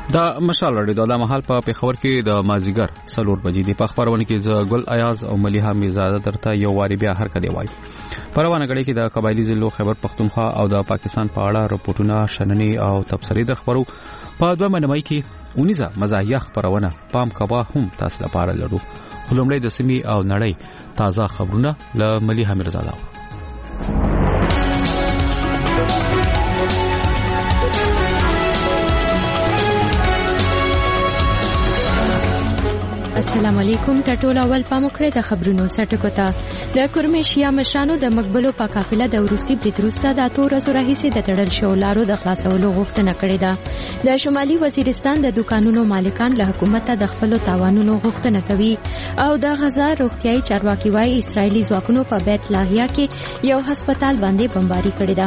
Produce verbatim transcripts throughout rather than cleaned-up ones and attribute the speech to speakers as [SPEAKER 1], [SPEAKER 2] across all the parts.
[SPEAKER 1] دا مشال رادیو د محل په پیښور کې د مازیګر سلور بجې دی په خبرونه کې ز ګل ایاز او ملیحه میرزاده درته یو واری بیا هر کدی وای پروانه غړي کې د قبایلی ضلعو خیبر پختونخوا او د پاکستان په اړه رپورټونه شننې او تبصرې د خبرو په دوه منمای کې اونیزه مزاحیه خبرونه پام کوا هم تاسو لپاره لرو خلومړی د سیمې او نړۍ تازه خبرونه له ملیحه میرزاده.
[SPEAKER 2] السلام علیکم ټټول اول پام کړی د خبرونو سرټکو ته د کورمشیا مشرانو د مقبلو په قافله د ورستي بریتروستا د اتو ورځو راهیسې د تړل شو لارو د خلاصولو غوښتنه کړې ده. د شمالي وزیرستان د دکانونو مالکان له حکومت د خپل تاوانونو غوښتنه کوي او د غزا روغتيایي چارواکي وايي اسرایلی ځواکونو په بیت لاهیا کې یو هسپتال باندې بمباري کړې ده.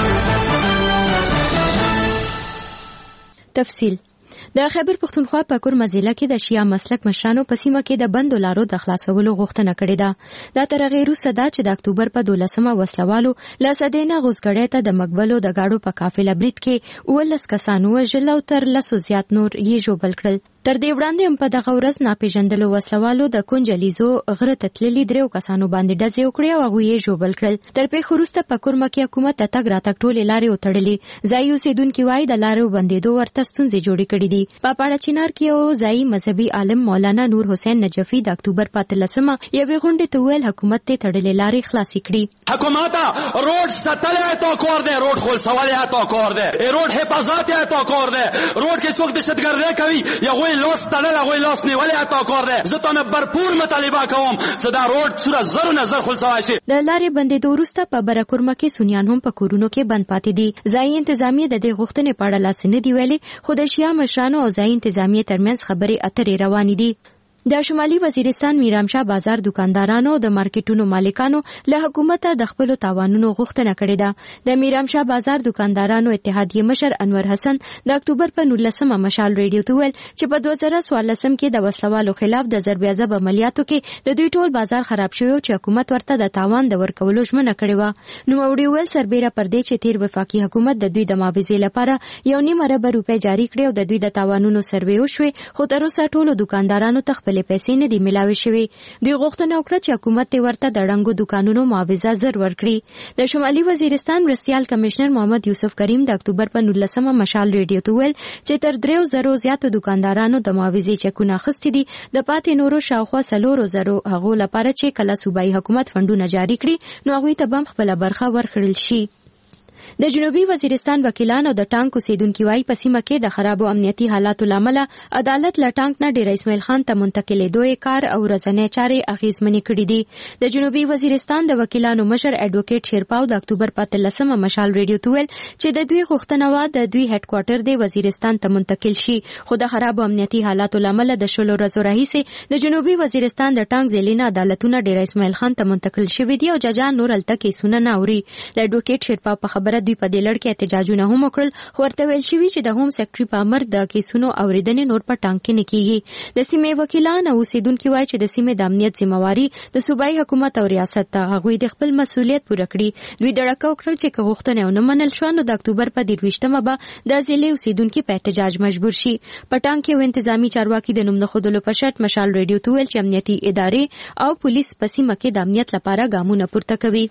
[SPEAKER 2] تفصیل د خیبر پختونخوا په کورما ضلع کې د شیا مسلک مشرانو په سیمه کې د بندو لارو د خلاصولو غوښتنه کړې ده. دا تر هغې وروسته ده چې د اکتوبر په دولسمه وسلوالو له سدینه غوزګړۍ ته د مقبلو د گاډو په قافله برید کې اوولس کسان وژل او تر لسو زیات نور یې ژوبل کړل. تر دې وړاندې هم په دغه ورځ ناپېژندلو وسلوالو د کونجلیزو غره ته تللي دریو کسانو باندې ډزې وکړې او هغوی یې ژوبل کړل. تر پېښې وروسته په کورما کې حکومت د تګ راتګ ټولې لارې وتړلې. ځایي اوسېدونکي وایي د لارو بندېدو ورته ستونزې جوړې کړې دي. په پاړه چینار کې یو ځایي مذهبي عالم مولانا نور حسین نجفي د اکتوبر په اتلسمه یوې غونډې ته وویل حکومت ته تړلې لارې خلاصې کړي.
[SPEAKER 3] حکومت روډ ستل تو کور ده روډ خول سوال تو کور ده روډ حفاظت تو کور ده روډ کې څوک دهشتګردي کوي یا وای لوس تړل هغه لاس نیولې تا کار ده زه ته برپور مطالبه کوم چې دا روډ صورت زرو نظر خلصوای شي.
[SPEAKER 2] د لارې بندېدو وروسته په برکورما کې سنیان هم په کورونو کې بند پاتې دي. ځایي انتظامیه د دې غوښتنې په اړه لاس نه دی ویلي خو د شیا مشرانو او ځایي انتظامیه ترمنځ خبرې اترې روانې دي. د شمالي وزیرستان میرامشاه بازار دکاندارانو د مارکیټونو مالکانو له حکومته د خپل تاوانونو غوښتنه کړې ده. د میرامشاه بازار دکاندارانو اتحادیه مشر انور حسن د اکتوبر په نولسمه مشال ریډیو ته ویل چې په دوه زره څوارلسم کې د وسلوالو خلاف د ضرب عذاب عملیاتو کې د دوی ټول بازار خراب شوی چې حکومت ورته د تاوان د ورکولو ژمنه کړې وه. نوموړي ویل سربېره پر دې چې تیر وفاقي حکومت د دوی د معاوضې لپاره یو نیم ارب روپۍ جاري کړې او د دوی د تاوانونو سروې وشوې خو تر اوسه ټولو دکاندارانو ته خپلې پیسې نه دي ملاوي شوي. دوی غوښتنه وکړه چې حکومت ته ورته د ړنګو دکانونو معاوضه زر ورکړي. د شمالي وزیرستان مرستیال کمشنر محمد یوسف کریم د اکتوبر په نولسمه مشال ریډیو ته ویل چې تر دریو زرو زیاتو دکاندارانو د معاوضې چکونه اخیستي دي. د پاتې نورو شاوخوا څلورو زرو هغو لپاره چې کله صوبایي حکومت فنډونه جاري کړي نو هغوی ته به هم خپله برخه ورکړل شي. د جنوبي وزیرستان وکیلان او د ټانک اوسیدونکي وايي په سیمه کې د خرابو امنیتي حالاتو لامل عدالت له ټانک نه ډیر اسماعیل خان ته منتقلېدو کار او ورځنۍ چارې اغیزمنې کړې دي. د جنوبي وزیرستان د وکیلانو مشر اډوکیټ شیرپاو د اکتوبر په اتلسمه مشال ریډیو ته ویل چې د دوی غوښتنه وه د دوی هډ کوارټر د وزیرستان ته منتقل شي خو د خرابو امنیتي حالاتو لامل د شلو ورځو راهیسې د جنوبي وزیرستان د ټانک ځایي عدالتونه ډیر اسماعیل خان ته منتقل شوي دي او ججان نور هلته کیسونه نه اوري. د اډوکیټ شیرپاو په خبره دوی په دې لړ کې احتجاجونه هم وکړل خو ورته ویل شوي چې د هوم سیکرټري په امر د کیسونو اوریدنې نور په ټانک کې نه کیږي. د سیمې وکیلان او اوسیدونکي وایي چې د سیمې د امنیت ذمہواري د صوبایي حکومت او ریاست ته هغوی د خپل مسؤلیت پوره کړي. دوی دړکه وکړل چې که غوښتنې ونه منل شوه نو د اکتوبر په دېرشویشتمه به د ضلعې اوسیدونکي په احتجاج مجبور شي. په ټانک کې یو انتظامي چارواکي د نوم نه ښودلو په شرط مشال ریډیو ته ویل چې امنیتي ادارې او پولیس په سیمه کې د امنیت لپاره ګامونه پورته کوي.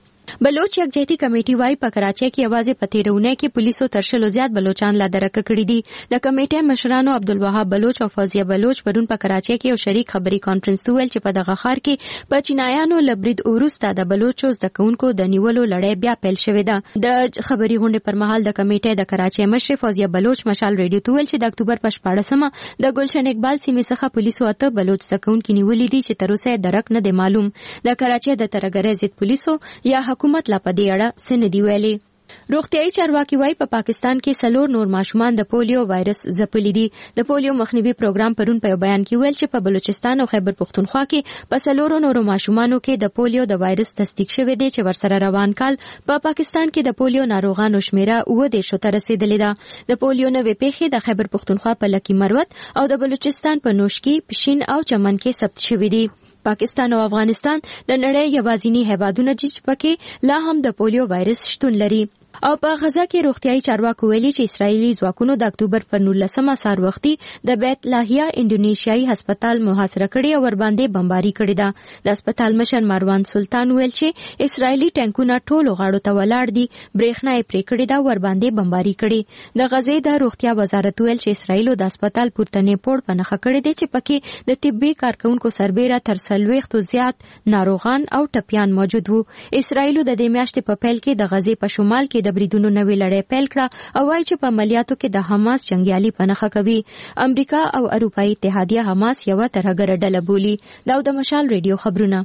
[SPEAKER 2] بلوچ یکجهتي کمیټي وايي په کراچۍ کې یوازې په تیرونه کې پولیسو تر شلو زیات بلوچان لا درکه کړي دي. د کمیټې مشرانو عبدالوهاب بلوچ او فوزیه بلوچ پرون په کراچۍ کې یو شریک خبري کانفرنس ته ویل چې په دغه ښار کې په چینایانو له برید وروسته د بلوچو زده کوونکو د نیولو لړۍ بیا پیل شوې ده. د خبري غونډې پر مهال د کمیټې د کراچۍ مشر فوزیه بلوچ مشال ریډیو ته ویل چې د اکتوبر په شپاړسمه د ګلشن اقبال سیمې څخه پولیسو اته بلوچ زده کوونکي نیولي دي چې تر اوسه یې درک نه دی معلوم. د کراچۍ د ترهګرۍ ضد پولیسو یا حکومت لا په دې سن دی ویلي. روغتيایي چارواکي وايي په پاکستان کې سلور نور ماشومان د پولیو وایرس ځپلي دي. د پولیو مخنیوي پروګرام پرون په بیان کې ویل چې په بلوچستان او خیبر پختونخوا کې په سلورو نورو ماشومانو کې د پولیو د وایرس تصدیق شوی دی چې ورسره روان کال په پا پاکستان کې د پولیو ناروغانو شمیره اوه دیرشو ته رسیدلې ده. د پولیو نوې پیښې د خیبر پختونخوا په لکی مروت او د بلوچستان په نوشکی، پشین او چمن کې ثبت شوي دي. پاکستان او افغانستان د نړۍ یوازینی هیوادونه دي چې پکې لا هم د پولیو وایرس شتون لري. او په غزا کې روغتيایي چارواکو ویلي چې اسرایلی ځواکونو د اکتوبر پر نولسمه سار وختي د بیت لاهیا انډونیشیایي هسپتال محاصره کړی او ور باندې بمباري کړې ده. د هسپتال مشر مروان سلطان ویل چې اسرایلی ټانکونه ټولو غاړو ته ولاړ دي، برېښنا یې پرې کړې ده، ور باندې بمباري کړې. د غزې د روغتیا وزارت ویل چې اسرایلو د هسپتال پورتنی پوړ په نښه کړی دی چې پکې د طبي کارکونکو سربېره تر څلوېښتو زیات ناروغان او ټپیان موجود وو. اسرایلو د دې میاشتې په پیل کې د غزې په شمال کې د بریدونو نوې لړۍ پیل کړه او وايي چې په عملیاتو کې د حماس جنگیالي په نښه کوي. امریکا او اروپایي اتحادیه حماس یو ترهګره ډله بولي. دا د مشال ریډیو خبرونه.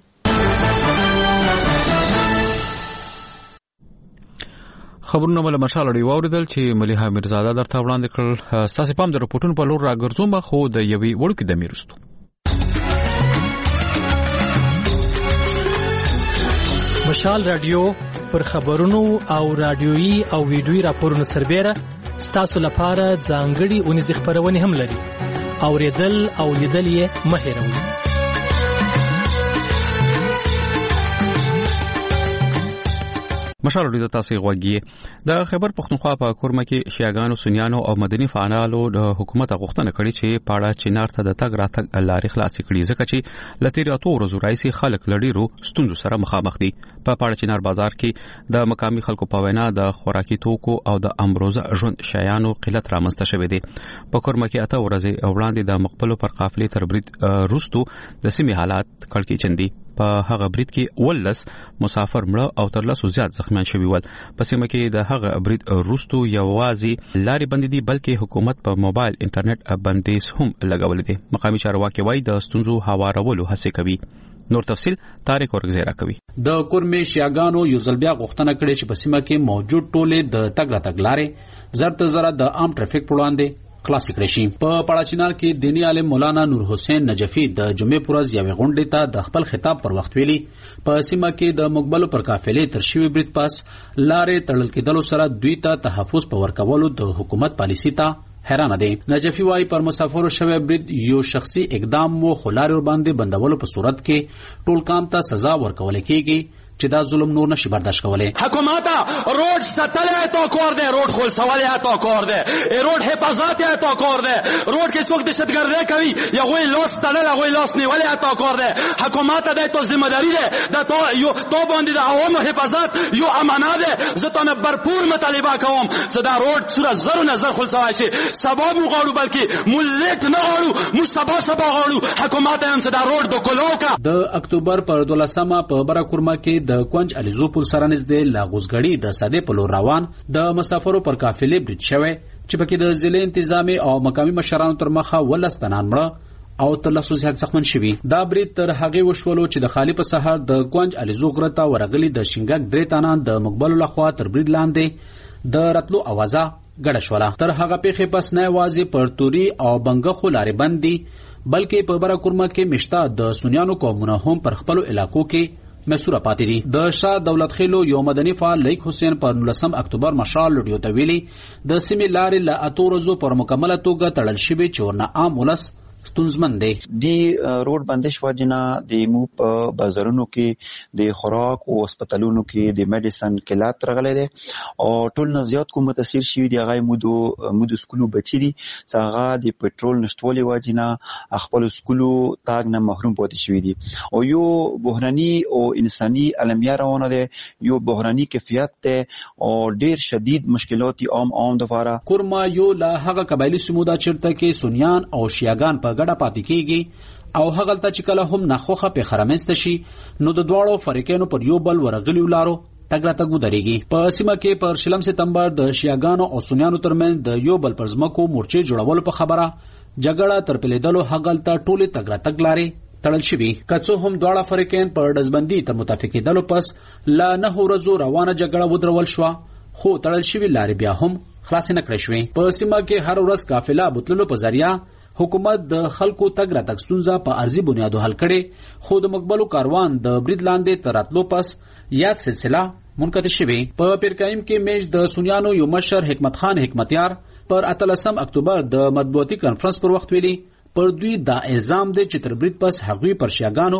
[SPEAKER 1] خبرونه ول مشال ډیو اوریدل چې مليحه میرزاده درته وړاندې کړل. ستاسو پام د رپورټونو په لور راګرځوم خو د یوې وړوکې د میرستو
[SPEAKER 4] مشال رادیو پر خبرونو او رادیويي او ویډیويي راپورونو سربېره ستاسو لپاره ځانګړي اونیزې خبرونه هم لري. اوریدل او لیدل یې مه هېروئ.
[SPEAKER 1] مشال ډیو تاسو غوږی د خیبر پختونخوا په کورمه کې شیعاګانو، سنیانو او مدني فعالانو د حکومت غوښتنه کړې چې پاړه چینار ته د تګ راتګ لارې خلاص کړي ځکه چې لتیری اتو ورځو راځي خلک لډیرو ستوندو سره مخامخ دي. په پاړه چینار بازار کې د مقامي خلکو په وینا د خوراکي توکو او د امروزه ژوند شیانو قلت رامنځته شوی دی. په کورمه کې اته ورځې وړاندې د مقبلو پر قافلې تر برید روستو د سیمې حالات کړکېچن دي. په هغه برید کې ولس مسافر مړه او تر لسو زیات زخمیان شوي ول. په سیمه کې د هغه برید روستو یوازې لارې بندې دي بلکې حکومت په موبایل انټرنیټ بندیز هم لګولې دي. مقامي چارواکي وایي د ستونزو هوارولو هڅه کوي. نور تفصيل طارق ورغزی را کوي.
[SPEAKER 5] د کورمې شیعاګانو یو ځل بیا غوښتنه کړې چې په سیمه کې موجود ټولې د تګ راتګ لارې زر تر زره د عام ټریفیک په وړاندې خلاص کړی شي. په پاړاچینار کې دینی عالم مولانا نور حسین نجفی د جمعې پر ورځ یوې غونډې ته د خپل خطاب پر وخت ویلي په سیمه کې د مقبلو پر قافلې تر شوي برید پاس لارې تړل کېدلو سره دوی ته تحفظ په ورکولو د حکومت پالیسي ته حیرانه دي. نجفی وايي پر مسافرو شوی برید یو شخصي اقدام وو خو لارې ور باندې بندولو په صورت کې ټول کام ته سزا ورکول کېږي چې دا ظلم نور نشي برداشت کولای.
[SPEAKER 3] حکومت روډ ساتل تو کار ده، روډ خول سوال تو کار ده، روډ حفاظت تو کار ده، روډ کې څوک دهشتګردي کوي یا غوي لاس تړل غوي لاس نیول تو کار ده. حکومت د تو ذمہ داری ده د تو یو تو باندې د عوامو حفاظت یو امانت ده. زه ته برپور مطالبه کوم چې دا روډ صورت زرو نظر خول سوال شي. سبا مو غواړو بلکې ملت نه غواړو، مو سبا سبا غواړو حکومت هم چې دا روډ د کلوکا.
[SPEAKER 5] د اکتوبر پر دولسمه په برکورما کې د کونج الیزو پل سره نږدې لاغوزګړی د ساده په لور روان د مسافرو پر قافلې برید شوی چې پکې د ضلع انتظامی او مقامی مشرانو تر مخه ولس تنان مړه او تر لسو زیات زخمن شوي. دا برید تر هغې وشولو چې د خالي په سهار د کونج الیزو غره ته ورغلي د شینګک درې تنان د مقبلو لخوا تر برید لاندې د راتلو اوازه ګډه شوله. تر هغه پیښې پس نه یوازې پر توري او بنګخو لارې بند دي بلکې په برکورما کې مشته د سنیانو قومونه هم پر خپلو علاقو کې مسوره پاتې دي. د شاه دولت خیلو یو مدني فعال لیک حسین پر نولسم اکتوبر مشال لډیو ته ویلي د سیمې لارې له اتو ورځو پر مکمله توګه تړل شوي چې ورنه عام ولس ستونزمن دی.
[SPEAKER 6] دی روډ بندش وجنه د مو په بازارونو کې د خوراک او هسپتالونو کې د میډیسن کلات راغلي دي او ټول نه زیات کوم متاثر شوي دي. هغه مودو مودو سکولو بچی دي څنګه د پټرول نشټولې وجنه خپل سکولو تاګ نه محروم پاتې شوي دي او یو بحراني او انساني علمیه روانه ده، یو بحراني کیفیت ده او ډیر شدید مشکلات عام عام دفاره.
[SPEAKER 5] کورما یو لا هغه قبایلی سمودا چرته کې سنیان او شیعاګان په ګډه پاتې کیږي او هغه ته چې کله هم نخوخه په خرمسته شي نو د دواړو فریقینو پر یو بل ورغلیو لارو تګ را تګ ودرېږي. په سیمه کې پر شلم سپتمبر د شیعاګانو او سنیانو ترمنځ د یو بل پر ځمکو مورچې جوړولو په خبره جګړه تر پیلیدلو هغه ته ټولې تګ را تګ لارې تړل شوي. کڅو هم دواړه فریقین پر دزبندي ته متفق کېدلو پس لا نه ورځو روانه جګړه ودرول شو خو تړل شوي لارې بیا هم خلاص نه کړې شوې. په سیمه کې هر ورځ قافله بوتلو په ذریعہ حکومت د خلکو تګ را تګ ستونزه په ارزي بنیادو حل کړي خو د مقبلو کاروان د برید لاندې تر راتلو پس یاد سلسله منقطع شوه. په پیرکایم کې میش د سنیانو یو مشر حکمت خان حکمتیار پر اتلسم اکتوبر د مطبوعاتي کانفرنس پر وخت ویلي پر دوی دا الزام دی چې تر برید پس هغوی پر شیعاګانو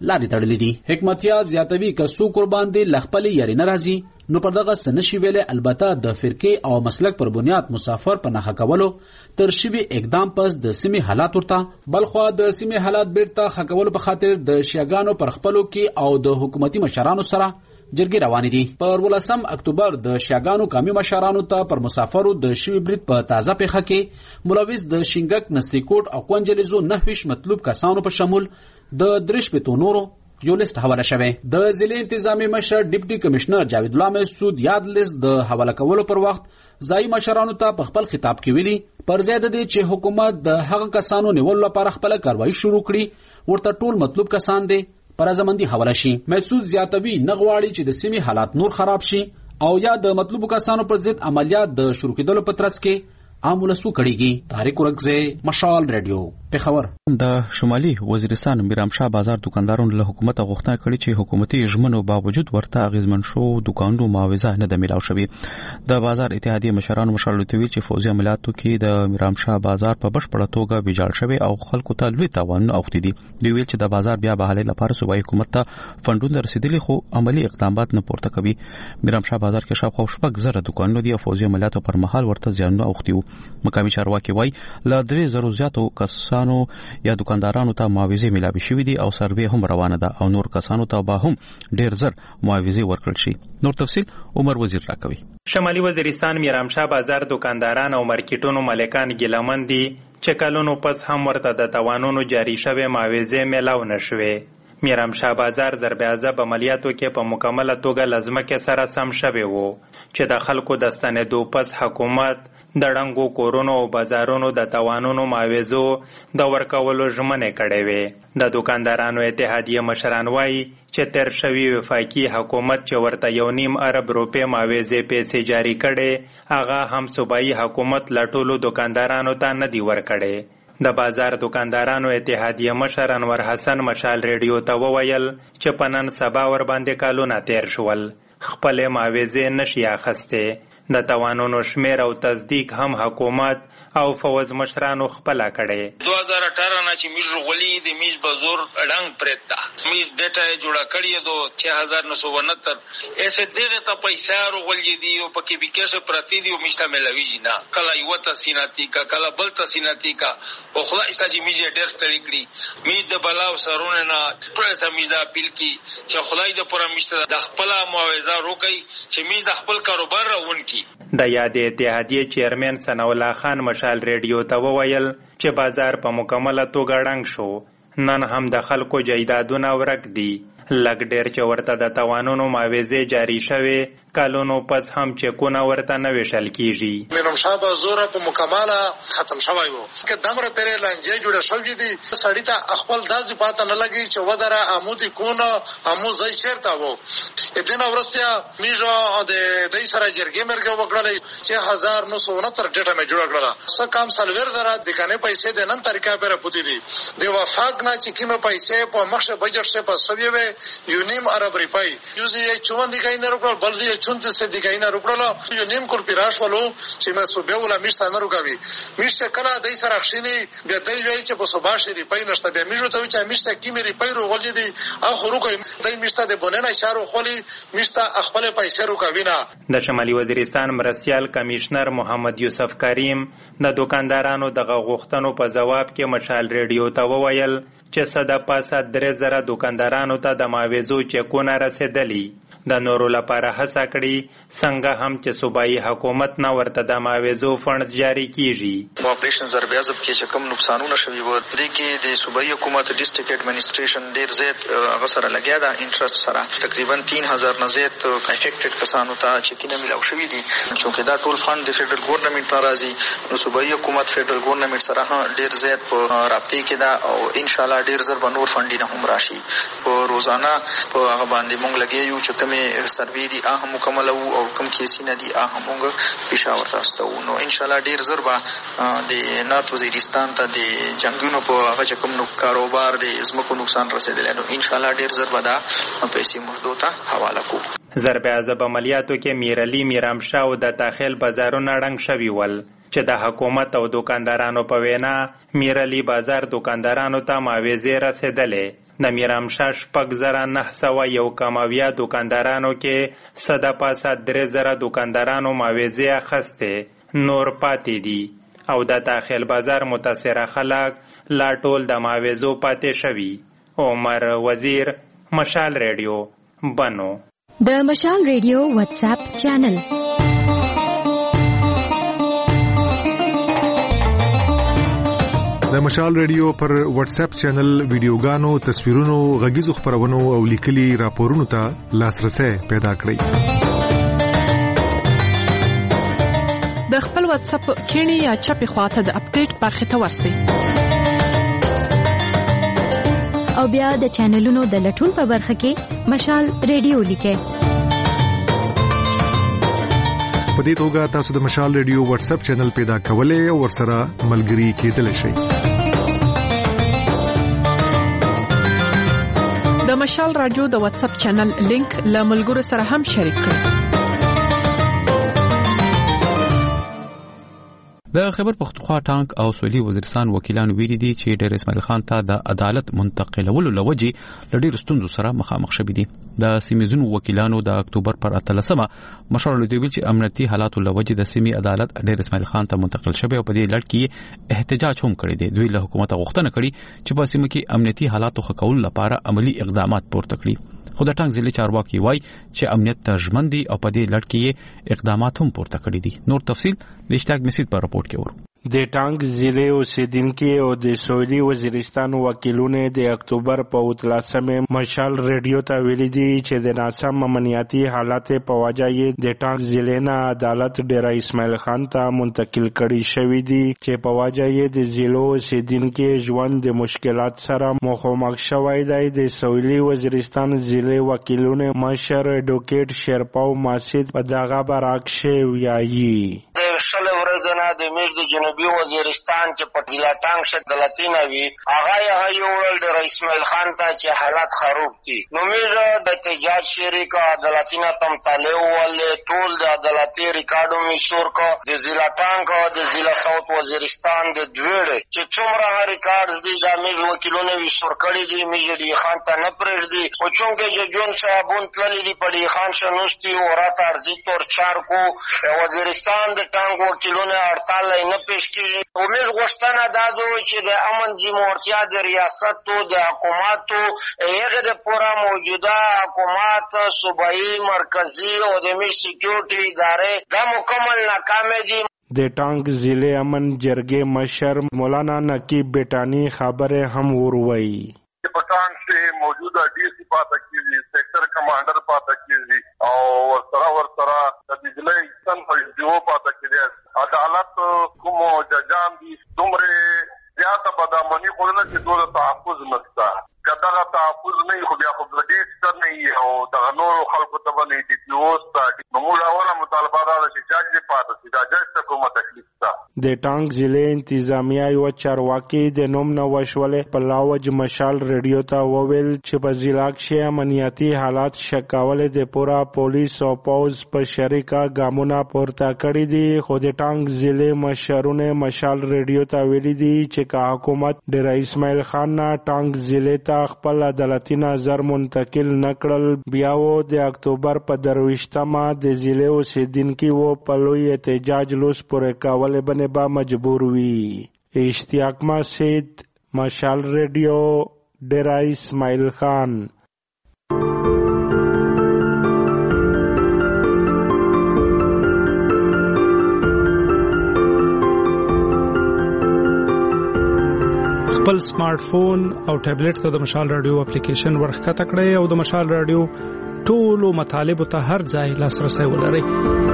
[SPEAKER 5] لارې تړلې دي. حکمتیار زیاتوي که څوک ورباندې له خپلې یاري نه راځي نو پر دغه څه نشي ویلی. البته د فرقې او مسلک پر بنیاد مسافر په نښه کولو تر شوي اقدام پس د سیمې حالات ورته بلخوا د سیمې حالات بیرته ښه کولو په خاطر د شیعاګانو پر خپلو کې او د حکومتي مشرانو سره جرګې روانې دي. پر ولسم اکتوبر د شیعاګانو قومي مشرانو ته پر مسافرو د شوي برید په تازه پیښه کې ملوث د شینګک، نستیکوټ او کونجلیزو نهه ویشت مطلوب کسانو په شمول د درې شپېتو نورو یو لیست حواله شوی. د ضلع انتظامی مشر ډیپټي کمشنر جاوید الله مسعود یاد لیست د حواله کولو پر وخت ځایي مشرانو ته په خپل خطاب کې ویلي پر ضد دي چې حکومت د هغه کسانو نیولو لپاره خپل کاروایی شروع کړي ورته ټول مطلوب کسان دي پر ازمندي حواله شي. مسعود زیاتوي نه غواړي چې د سیمې حالات نور خراب شي او یا د مطلوب کسانو پر ضد عملیات د شروع کېدلو په ترڅ کې عام ولسو کړيږي. طارق ورکزه، مشال رادیو، پیښور.
[SPEAKER 1] د شمالي وزیرستان میرامشاه بازار دکاندارانو له حکومت غوښتنه کړې چې حکومتي ژمنو باوجود ورته اغیزمن شو دکانونو معاوضه نه د میلاو شوی. د بازار اتحادیه مشرانو مشرلو ته ویل چې فوزي عملیاتو کې د میرامشاه بازار په بشپړه توګه ویجاړ شوی او خلکو ته لوی تاوان اوختي دي. دوی ویل چې د بازار بیا بحالي لپاره صوبایي حکومت ته فندونه رسیدلي خو عملی اقدامات نه پورته کوي. میرامشاه بازار کې شاوخوا شپږ زره دکانونه دي او فوزي عملیاتو پر مهال ورته زیانونه اوختي. مقامي چارواکي وایي له درې زرو زیاتو کسانو یا دکاندارانو ته معاوضه ملاوي شوې دي او سروې هم روانه ده او نور کسانو ته به هم ډیر زر معاوضه ورکړل شي. نور تفصيل عمر وزیر راکوي.
[SPEAKER 7] شمالي وزیرستان میرامشاه بازار دکانداران او مارکیټونو مالکان ګیلمن دي چې کلونو پس هم ورته د توانونو جاری شوه معاوضه ملاو نشوي. میرامشاه بازار ضربه‌عضب عملیاتو کې په مکمله توګه لازمکه سره سم شوی وو چې د خلکو د ستنېدو پس حکومت د ړنګو کورونو او بازارونو د توانونو معاوضو د ورکولو ژمنې کړې وې. د دکاندارانو اتحادیه مشران وایي چې تیر شوي وفاقي حکومت چې ورته یو نیم ارب روپۍ معاوضې پیسې جاری کړې هغه هم صوبایي حکومت له ټولو دکاندارانو ته نه دي ورکړې. د بازار دکاندارانو اتحادیه مشر انور حسن مشال ریډیو ته وویل چې په نن سبا ور باندې کالونه تیر شول خپل معاوضې نشي اخیستې. د توانونو شمیر او تصدیق هم حکومت او فوز مشرانو خپل کړي.
[SPEAKER 8] دو هزار اٹھارہ نه چې میج غولي د میج بازور اډنګ پرتا میج ډیټا جوړه کړی دو چھ هزار نو سو انہتر ایسے دغه ته پیسې ورغولې دي او پکې بکیسه پرتی دي او میشته ملوي جنا کله یو تاسیناتی کا کله بل تاسیناتی کا او خدای استاجی میج ډیر ستړي کړی میج د بلاو سرونه نه پرته میج د اپیل کی چې خدای د پوره میشته د خپل معاوضه روکي چې میج د خپل کاروبار راون کی.
[SPEAKER 7] د یاد اتحادیه چیرمن ثنا الله خان مشال ریډیو ته وویل چې بازار په مکمله توګه ړنګ شو. نن هم د خلکو جایدادونه ورک دي. لګ ډیر چې ورته د توانونو معاوضې جاری شوه کالونو پس هم چکونه ورته نه ویشل کیږي.
[SPEAKER 9] میرامشاه بازار په مکمله ختم شوی وو که دمر پرې لنجې جوړه شوې دي سړی ته خپل داز پاته نه لګي چې ودره عمودي کونه عمو ځای چیرته وو. ابن اورستیا میجو د دې سره جرګې مرګ وکړلې چې هزار نو سو انہتر ډیټا مې جوړ کړل. څه کام سلویر درا د کنه پیسې د نن طریقې پر پوتې دي د وفاق نه چې کیمه پیسې په مخه بجټ شه په سویوي یو نیم ارب روپۍ یوزي چوندې کاینه روکړل بل دې چونته سه دې کاینه روکړل یو نیم کول پیراش ولو چې مې سو به ولا میشته نه روکاوي میشته کله دای سره خښینی بیا دای وی چې په صبح شي روپۍ نشته بیا میجو ته چې میشته کیمه روپۍ روغلې دي اخو روکای دای میشته د بوننه اشاره خولي میشته خپل پیسې روکاوي نه. د
[SPEAKER 7] شمالي وزیرستان مرستيال کمشنر محمد یوسف کریم د دکاندارانو دغه غوښتنو په جواب کې مشال ریډیو ته وویل چې صدا پاسه درې زره دکاندارانو ته د معاوضو چکونه رسیدلی. د نورو لپاره هڅه کړي څنګه هم چې صوبایي حکومت نه ورته د معاوضو فند جاری کیږي.
[SPEAKER 10] په اپریشن ضربه‌عضب کې چې کوم نقصانونه شوي وو د کې د صوبایي حکومت ډیسټریکټ اډمنسټریشن ډیر زیات هغه سره لګیا دا انټرست سره تقریبا تین هزار نه زیات افیکټډ کسانو ته چې کینه ملاو شوي دي چې دا ټول فند د فدرال ګورنمنت راځي نو صوبایي حکومت فدرال ګورنمنت سره هم ډیر زیات په رابطه کې دا او ان شاء الله ډیر زر به نور فندونه هم راشي. په روزانه په هغه باندې مونږ لګیو چې کومې سروې دي هغه مکمل او کوم کیسونه دي هغه مونږ پېښور ته استو نو ان شاء الله ډیر زر به د نارت وزیرستان ته د جنگونو په هغه چې کوم نو کاروبار د ازمکو نقصان رسیدلی نو ان شاء الله ډیر زر به دا پیسې موږ ته حواله کوو.
[SPEAKER 7] ضربه‌عضب عملیاتو کې میرعلي میرامشاه او د داخل بازارونه ړنګ شوي ول چې د حکومت او دکاندارانو په وینا میرعلي بازار دکاندارانو ته معاوضې رسیدلې د میرامشاه شپږ زره نه سوه یو کم اویا دوکاندارانو کې څه د پاسه درې زره دوکاندارانو معاوضې اخیستې نور پاتې دي او د داخل بازار متاثره خلک لا ټول د معاوضو پاتې شوي. عمر وزیر، مشال ریډیو، بنو.
[SPEAKER 2] د مشال ریډیو واتس اپ چینل.
[SPEAKER 11] د مشال ریډیو پر واتس اپ چینل ویډیوګانو، تصویرونو، غږیزو خبرونو او لیکلي راپورونو ته لاسرسي پیدا
[SPEAKER 12] کړئ. د خپل واتس اپ کینی یا چپی خواته د اپډیټ برخه ته ورسئ.
[SPEAKER 2] او بیا د چینلونو د لټون په برخه کې مشال ریډیو لیکئ.
[SPEAKER 11] په دې توګه تاسو د مشال ریډیو واتس اپ چینل پیدا کولای او ورسره ملګري کېدلی شئ.
[SPEAKER 12] د مشال رادیو د واتس اپ چینل لینک له ملګرو سره هم شریک کړئ.
[SPEAKER 1] د خیبر پختونخوا ټانک او سویلي وزیرستان وکیلانو ویلي دي چې ډیر اسماعیل خان ته د عدالت منتقلولو لوجې لډیر ستونزو سره مخامخ شوي دي. د سیمې وکیلانو د اکتوبر پر اتلسمه مشر له دوی چې امنیتي حالات لوجې د سیمې عدالت ډیر اسماعیل خان ته منتقل شوی او په دې لړ کې احتجاج هم کړی دی. دوی له حکومت غوښتنه کړې چې په سیمه کې امنیتي حالات ښه کولو لپاره عملی اقدامات پورته کړي. خو د ټانک ضلع چارواکي وایي چې امنیت ته ژمن دي او په دې لړ کې اقدامات هم پورته کړي دي. نور تفصیل د اشتیاق مسعود په راپورټ کې ورو.
[SPEAKER 13] د ټانک ضلع اوسیدونکي او د سویلي وزیرستان وکیلونه د اکتوبر په اتلسمه مشال ریډیو ته ویلي دي چې د ناسم امنیتي حالات په وجه یې د ټانک ضلع نه عدالت ډیر اسماعیل خان ته منتقل کړي شوی دي چې په وجه یې د ضلع اوسیدونکي ژوند د مشکلات سره مخامخ شوی دی. د سویلي وزیرستان ضلع وکیلونه مشر اډوکیټ شیرپاو ماسید په دغه برعکس ویایي
[SPEAKER 14] شل ورځې د میش د جنوبي وزیرستان چې په ضلع ټانک شه دلتینه وي هغه یې یو ول د رئیس اسماعیل خان ته چې حالات خراب دي. نو میش د احتجاج شریک عدالتینه تم طالب ول ټول د عدالتي ریکارډو می شور کو د ضلع ټانک او د ضلع ساوث وزیرستان د دوړ چې څومره ریکارډز دي د میش وکیلونه وی شور کړی دي. میش دی خان ته نه پرېږدي خو چونکه جون صاحبون تللی دی په دی خان شنوستي او راته ارزي تور چار کو وزیرستان د ټانک وکیلونه هړتال نه پیش کیږي. امید غوښتنه دا ده چې د امن جمهوریت د ریاست او د حکومت هغه د پورا موجوده حکومت صوبایي مرکزی او د میش سکیورټي ادارې دا مکمل ناکام دي.
[SPEAKER 13] د ټانک ضلع امن جرګې مشر مولانا نقیب بیٹانی خبره هم وروي.
[SPEAKER 15] په ټانک کې موجوده ډي سي پاته کیږي، سیکټر کمانډر پاته کیږي او ورسره ورسره د بجلی سن او دیو پاته کیږي. عدالت کوم ججان دي دومره زیاته بدامني خورنه چې دوه تحفظ نشته. کله تحفظ نه خو بیا خو د دې ستر نه او د نور خلکو ته باندې دي پیوستا نو موږ اوله مطالبه دا چې جج دې پاته سي دا جج ته کومه تکلیف ده.
[SPEAKER 13] د ټانک ضلع انتظامیه یو چارواکي د نوم نو وشولې په لاوج مشال ریډیو ته وویل چې په ضلع کې امنیتي حالات شکاول د پورا پولیس او پوز په شریکه ګامونه پورته کړی دي. خو د ټانک ضلع مشرونه مشال ریډیو ته ویلي دي چې کا حکومت د رئیس اسماعیل خان نه ټانک ضلع ته خپل عدالتي نظر منتقل نکړل. بیا و د اکتوبر په درويشتمه د ضلع اوسیدونکو و په لوی احتجاج لوس پورې کول بنه با مجبور وی. اشتیاق مسعود، مشال ریډیو، ډیرا اسماعیل خان.
[SPEAKER 16] خپل سمارټ فون او ټابلیټ ته د مشال رادیو اپلیکیشن ورخکته کړئ او د مشال رادیو ټولو مطالبه ته هر ځای لاسرسي ولرئ.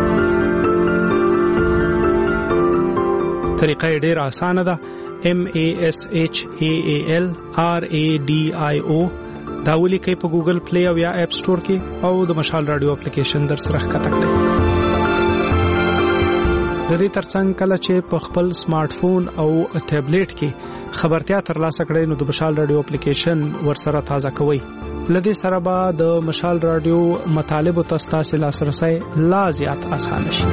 [SPEAKER 16] طریقه ډیره اسانه ده. M A S H A A L R A D I O دا ولیکئ په ګوګل پلی او یا اپ سٹور کې او د مشال رادیو اپلیکیشن در سره ښکته کړئ. د دې ترڅنګ کله چې په خپل سمارټ فون او ټابلیټ کې خبرتیا ترلاسه کړئ نو د مشال رادیو اپلیکیشن ورسره تازه کوئ. لدې سره به د مشال رادیو مطالبه تاسو لاسرسي لا زیات اسانه شي.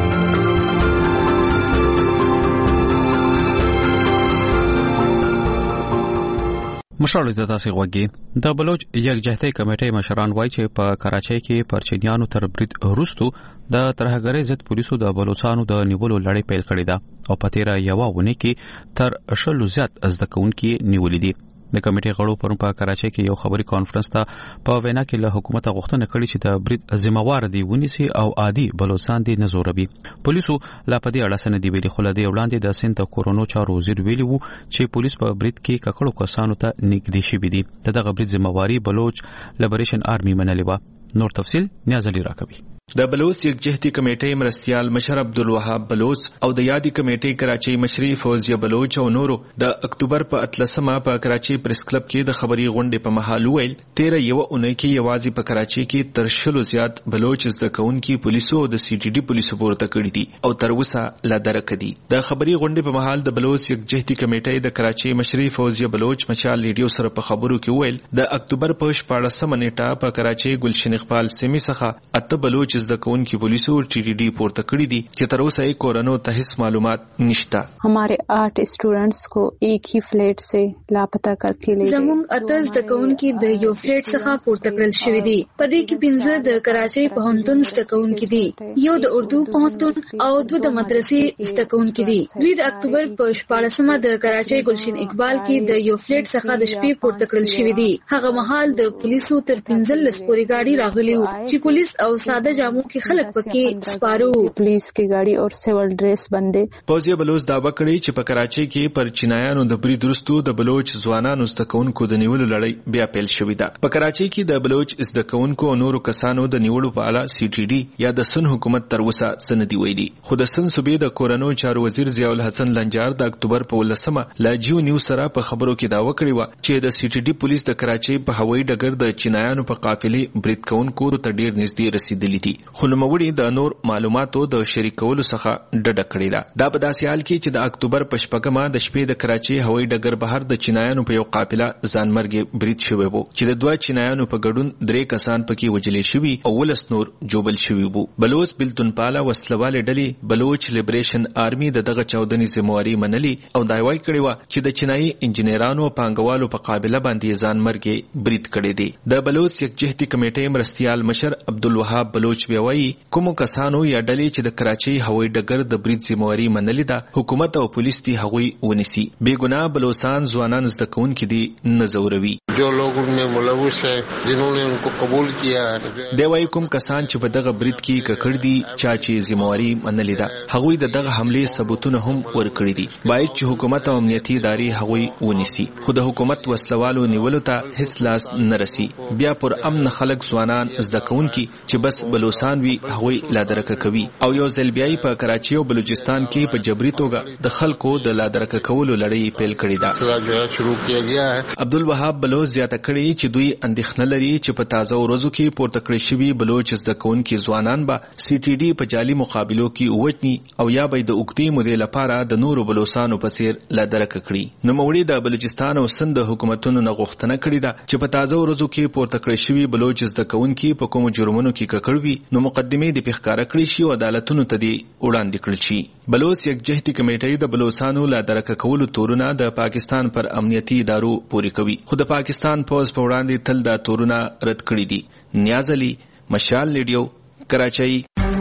[SPEAKER 1] مشران د تاسو غوږی د بلوچ یکجهتي کمیټې مشران وایي چې په کراچۍ کې پرچینیانو تر برید وروسته د ترهګرۍ ضد پولیسو د بلوچستانو د نیولو لړۍ پیل کړې ده او په تیر یو ونه کې تر شلو زیات زده کوونکي نیولې دي د کمیټې غړو پرون په کراچۍ کې یو خبري کانفرنس ته په وینا کې له حکومت غوښتنه کړې چې د برید ذمہوار دي ونیسي او عادي بلوچستان دي نزوروي پولیسو لا په دې اړه سند دی ویلي خو له دې وړاندې د سند کورونو چارو وزیر ویلي وو چې پولیس په برید کې ککړو کسانو ته نږدې شوي دي دغه برید ذمہواري بلوچ لیبریشن آرمي منلې و نور تفصيل نیاز علي راکوي
[SPEAKER 17] د بلوچ یکجهتي کمیټې مرستيال مشر عبدالوهاب بلوچ او د یادي کمیټې کراچۍ مشري فوزیه بلوچ او نورو د اکتوبر په اتلسمه په کراچۍ پریس کلب کې د خبري غونډې په محل ویل تیر یو اونۍ کې یوازې په کراچۍ کې تر شلو زیات بلوچ زده کوونکي پولیسو او د سی ټي ډي پولیسو پورته کړي دي او تر اوسه لا درک دي د خبري غونډې په محل د بلوچ یکجهتي کمیټې د کراچۍ مشري فوزیه بلوچ مشال ریډیو سره په خبرو کې ویل د اکتوبر په شپاړسمه نیټه په کراچۍ گلشن اقبال سیمې څخه اته بلوچ زده کوونکي police और TTD پورته کړی دي چې تر اوسه یې کورونو ته هیڅ معلومات نشته
[SPEAKER 18] हमारे आठ स्टूडेंट्स को एक ही फ्लैट से लापता करके ले
[SPEAKER 19] زموږ اتل د کونکي د یو فلټ څخه پورته کړل شوې دي په دې کې پنځه د کراچۍ پوهنتون ستکونکي دي یو د اردو پوهنتون او دوه د مدرسې ستکونکي دي دوی د اکتوبر په شپاړسمه د کراچۍ گلشن اقبال کې د یو فلټ څخه د شپې پورته کړل شوې دي هغه مهال د پولیسو تر پنځلس پورې گاډي راغلي وو چې پولیس او ساده جامو کې خلک پکې سپارو
[SPEAKER 18] پولیس کی گاڑی اور سیول ډریس باندې
[SPEAKER 17] پوزیا بلوچ داوا کړی چې په کراچۍ کې پر چینایانو د برید وروسته د بلوچ ځوانانو زدهکونکو د نیولو لړۍ بیا پیل شوې ده په کراچۍ کې د بلوچ زدهکونکو او نورو کسانو د نیولو په اړه سی ټي ډي یا د سن حکومت تر اوسه سندي ویلي خو د سن صوبې د کورونو چارو وزیر ضیاء الحسن لنجار د اکتوبر په ولسمه لا جیو نیو سره په خبرو کې داوا کړی و چې د سی ټي ډي پولیس د کراچۍ په هوایي ډګر د چینایانو په قافلې برید کوونکو ته ډیر نږدې رسیدلی دي خو نوموړي د نور معلوماتو د شریکولو څخه ډډه کړې ده دا په داسې حال کې چې د اکتوبر په شپږمه د شپې د کراچۍ هوایي ډګر بهر د چینایانو په یو قافله ځانمرګي برید شوی وو چې د دوه چینایانو په ګډون درې کسان پکې وجلې شوي او ولس نور جوبل شوي وو بلوچ بلتون پالا وسلواله ډلې بلوچ لیبریشن آرمي د دغه چودنې ذمہواری منلي او دایوي کړی و چې د چینایي انجنیرانو او پانګوالو په قابله باندې ځانمرګي برید کړی دی د بلوچ یکجهتي کمیټې مرستيال مشر عبدالوهاب بلوچ ویوي کوم کسانو یا ډلې چې د کراچۍ هوایي ډګر د برید ذمہواری منلي ده حکومت او پولیس تی هغوی ونیسي بے گناه بلوچستان ځوانان زده کوونکي دي نه زوروي
[SPEAKER 20] جو لوگ ان میں ملوث ہیں جنہوں نے ان کو قبول کیا
[SPEAKER 17] دی وايي کوم کسان چې په دغه برید کې ککړ دي چا چې ذمہواری منلي ده هغوی د دغه حمله ثبوتونه هم ورکړي دي باید چې حکومت او امنیتي ادارې هغوی ونیسي خو د حکومت وسلوالو نیولو ته هیڅ لاس نه رسي بیا پر امن خلک ځوانان زده کوونکي چې بس بلوچستان وی هغوی لادرکه کوي او یو ځل بیا په کراچۍ او بلوچستان کې په جبري توګه د خلکو د لادرکه کولو لړۍ پیل کړې ده
[SPEAKER 20] شروع کیا گیا ہے
[SPEAKER 17] عبدالوهاب بلوچ زیاته کړي چې دوی اندېښنه لري چې په تازه ورځو کې پورته کړی شوي بلوچ زده کوونکي ځوانان به سی ټي ډي په جعلي مقابلو کې ووجني او یا به د اوږدې مودې لپاره د نورو بلوچستانو په څیر لادرکه کړي نوموړي د بلوچستان او سند حکومتونو نه غوښتنه کړې ده چې په تازه ورځو کې پورته کړی شوي بلوچ زده کوونکي په کومو جرمونو کې ککړ وي نو مقدمې د ښکاره کړی شي او عدالتونو ته دی وړاندې کړل شي بلوچ یکجهتي کمیټې د بلوچستانو لادرکه کولو تورونه د پاکستان پر امنیتي ادارو پوری کوي خو د پاکستان پوز په وړاندې تل دا تورونه رد کړی دي نیاز علي مشال ریډیو کراچۍ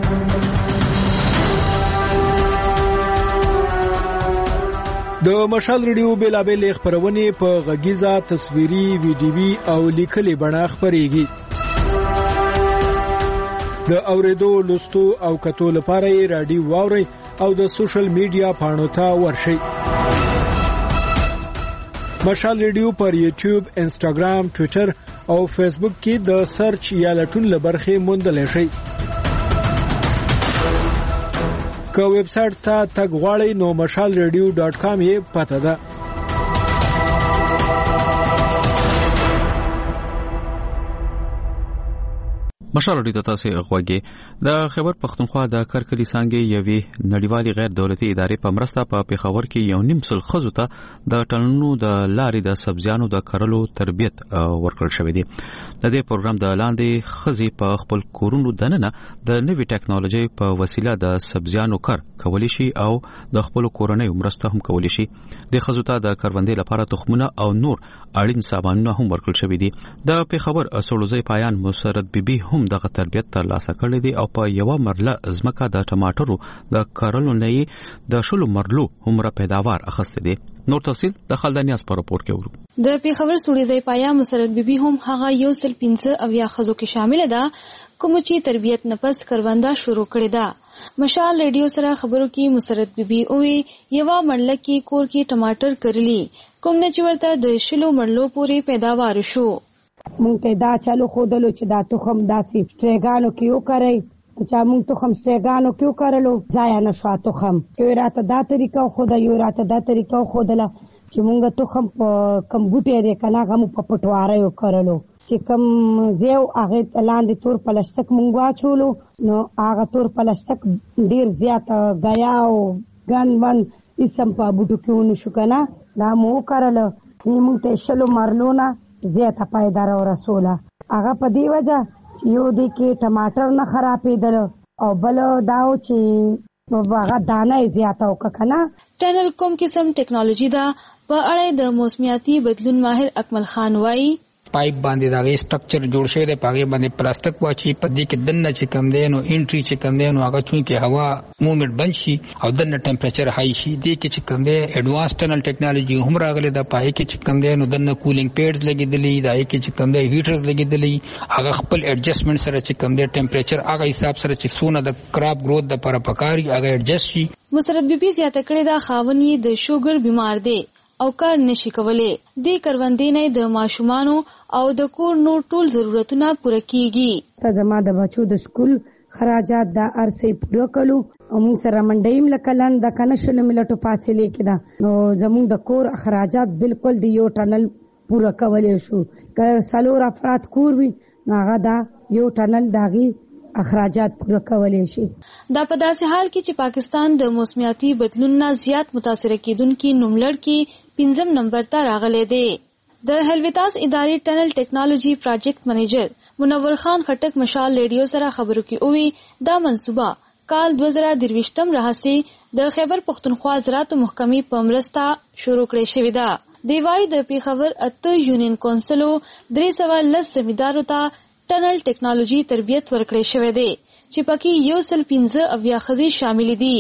[SPEAKER 16] د مشال ریډیو بیلابل خبرونه په غږیزه تصویري ویډیوي او لیکلي بڼه خبريږي د اوریدو لوستو او کتو لپاره یې رادیو واوري او د سوشل میډیا پاڼو ته ورشئ مشال ریډیو پر یوټیوب انسټاګرام ټوئیټر او فیسبوک کې د سرچ یا لټون لبرخه موندل شئ که ویب سټ ته تګ غواړئ نو مشال ریډیو ډاټ کام یې پته ده
[SPEAKER 1] مشال اړیته تاسو غوږی د خیبر پختونخوا د کرکلی څنګه یوې نړیوالي غیر دولتي ادارې په مرسته په پیښور کې یو نیم سل خزو ته د ټنونو د لارې د سبزیانو د کرلو تربیت ورکړل شوې دي. د دې پروګرام د لاندې خزي په خپل کورونو دننه د نوې ټکنالوژي په وسیله د سبزیانو کار کولی شي او د خپل کورنۍ مرسته هم کولی شي. د خزو ته د کروندې لپاره تخمونه او نور اړین سامانونه هم ورکړل شوې دي. د پیښور سړوزي پایان مسرت بیبي هم دغه تربیت ترلاسه کړې دي او په یو مرله ځمکه د ټماټرو د کارلو نه د شلو مرلو همره پیداوار اخیسته دي. نور تفصیل د خلدانیاس په راپور کې ورو.
[SPEAKER 21] د پیښور سړوزي پایان مسرت بیبي هم هغه یو سل پنځه او یا خزو کې شامل ده کوم چې تربیت نفس کروندا شروع کړی ده. مشال ریډیو سره خبرو کې مسرت بیبي اوې یو مرله کې کور کې ټماټر کرلی کوم نه چې ورته د شلو مرلو پورې پیداوار شو.
[SPEAKER 22] مونږ ته دا چالو خودلو چې دا تخم داسې سټریګانو کې وکړي چې مونږ تخم سټریګانو کې وکړلو ځای نه شو تخم چې راته دا طریقه خو دا یو راته دا طریقه خودله چې مونږ تخم په کمبوټي دی کنه غو په پټواره وکړلو چې کم زیو هغه لاندې تور پلاستیک مونږ واچولو نو هغه تور پلاستیک ډیر زیات غیا او ګن ون اسم په بوټو کې ونو شو کنه دا مو وکړل مونږ ته شلو مرلونه زیاته پایدار او رسوله هغه په دی وجه چې یو دی کې ټماټر نه خرابېدل او بل داو چې هغه دانه زیاته وکړه.
[SPEAKER 21] ټنل کوم قسم ټیکنالوژي دا په اړه د موسمیاتي بدلون ماهر اکمل خان وایي
[SPEAKER 23] پایپ باندې دا غي سټرکچر جوړ شوی دی پاګه باندې پلاستیک واچي په دې کې دنه چې کم دی نو انټری چې کم دی نو هغه چون کې هوا موومېنټ بند شي او دنه ټمپریچر هاي شي دې کې چې کم دی اډوانس ټنل ټیکنالوژي هم راغله د پای کې چې کم دی نو دنه کولینګ پیډز لګیدلې دا کې چې کم دی هیټرز لګیدلې هغه خپل اډجسټمنټ سره چې کم دی ټمپریچر هغه حساب سره چې سونه د کراپ گروث د لپاره پکاري هغه اډجسټ شي.
[SPEAKER 21] مسرت بیبي زیاته کړې دا خاونی د شوګر بیمار دی او کار نشي کولای. د کروندې نه د ماشومانو او د کور نور ټول ضرورتونه پوره کیږي.
[SPEAKER 22] ته زما د بچو د سکول خراجات د ارسي پوره کولو او موږ سره منډیم لکلن د کنشل ملټو فاصله کې دا نو زموږ د کور اخراجات بالکل د یو ټنل پوره کولای شو. که سلور افراد کور وي هغه دا یو ټنل داغي اخراجات پوره کولای شي.
[SPEAKER 21] دا په داسې حال کې چې پاکستان د موسمیاتي بدلون نه زیات متاثر کیدونکو نوملړ کې پنځم نمبر ته راغلی دی. د هلویتاس ادارې ټنل ټیکنالوژي پروجیکټ منیجر منور خان خټک مشال ریډیو سره خبرو کې اووی دا منصوبه کال دوه زره درویشتم راهسي د خیبر پختونخوا زراعت محکمې په مرسته شروع کړې شوې ده. دی وايي د پیښور اته یونین کونسلو درې سوه لس زمیندارو ته ټنل ټیکنالوژي تربیت ورکړې شوې ده چې پکې یو سل پنځه اویا ښځې شامل دي.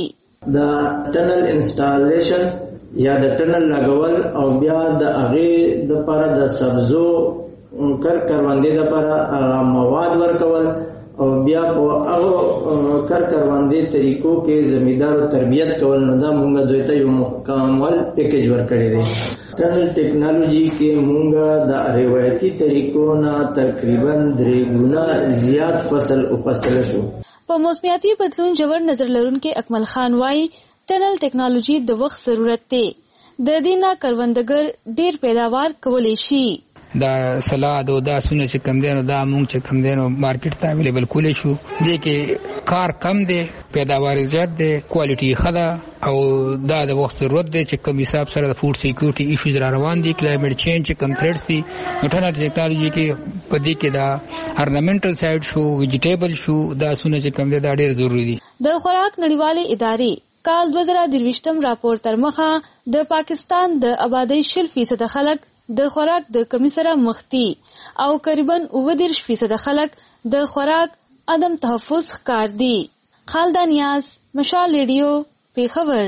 [SPEAKER 24] د ټنل انسټالیشن یا د ټنل لګول او بیا د هغه د لپاره د سبزو کر کروندې لپاره مواد ورکول او بیا په هغه کر کروندې طریقو کې زمیندارو تربیت کول نو دا موږ دوی ته یو مکمل پیکیج ورکړی دی. ټنل ټیکنالوژي کې موږ د روایتي طریقو نه تقریبا درې ګونه زیات فصل وپستل شو.
[SPEAKER 21] په موسمیاتي بدلون جوړ نظر لرونکي اکمل خان وایي ټنل ټیکنالوژي د وخت ضرورت دی. د دې نه کروندګر ډیر پیداوار کولی شي.
[SPEAKER 23] دا سلاد او دا سونه چې کم دینو دا مونږ چې کم دینو مارکیټ ته اویلیبل کولای شو. دې کې کار کم دی پیداوار زیات دی کوالټي ښه او دا د وخت ضرورت دی چې کم حساب سره د فوډ سکیورټي ایشوز را روان دي کلایمټ چینج چې کم تھریټس دي نو ټنل ټیکنالوژي کې په دې کې دا ارنامنټل سایډ شو ویجیټیبل شو دا سونه چې کم دی دا ډیر ضروری دي.
[SPEAKER 21] د خوراک نړیوالې ادارې کال دوه زره درویشتم راپور تر مخه د پاکستان د آبادی شل فیصد خلک د خوراک د کمی سره مخ دي او تقریبا اووه دېرش فیصد خلک د خوراک عدم تحفظ ښکار دي. خالده نیاز مشال ریډیو پیښور.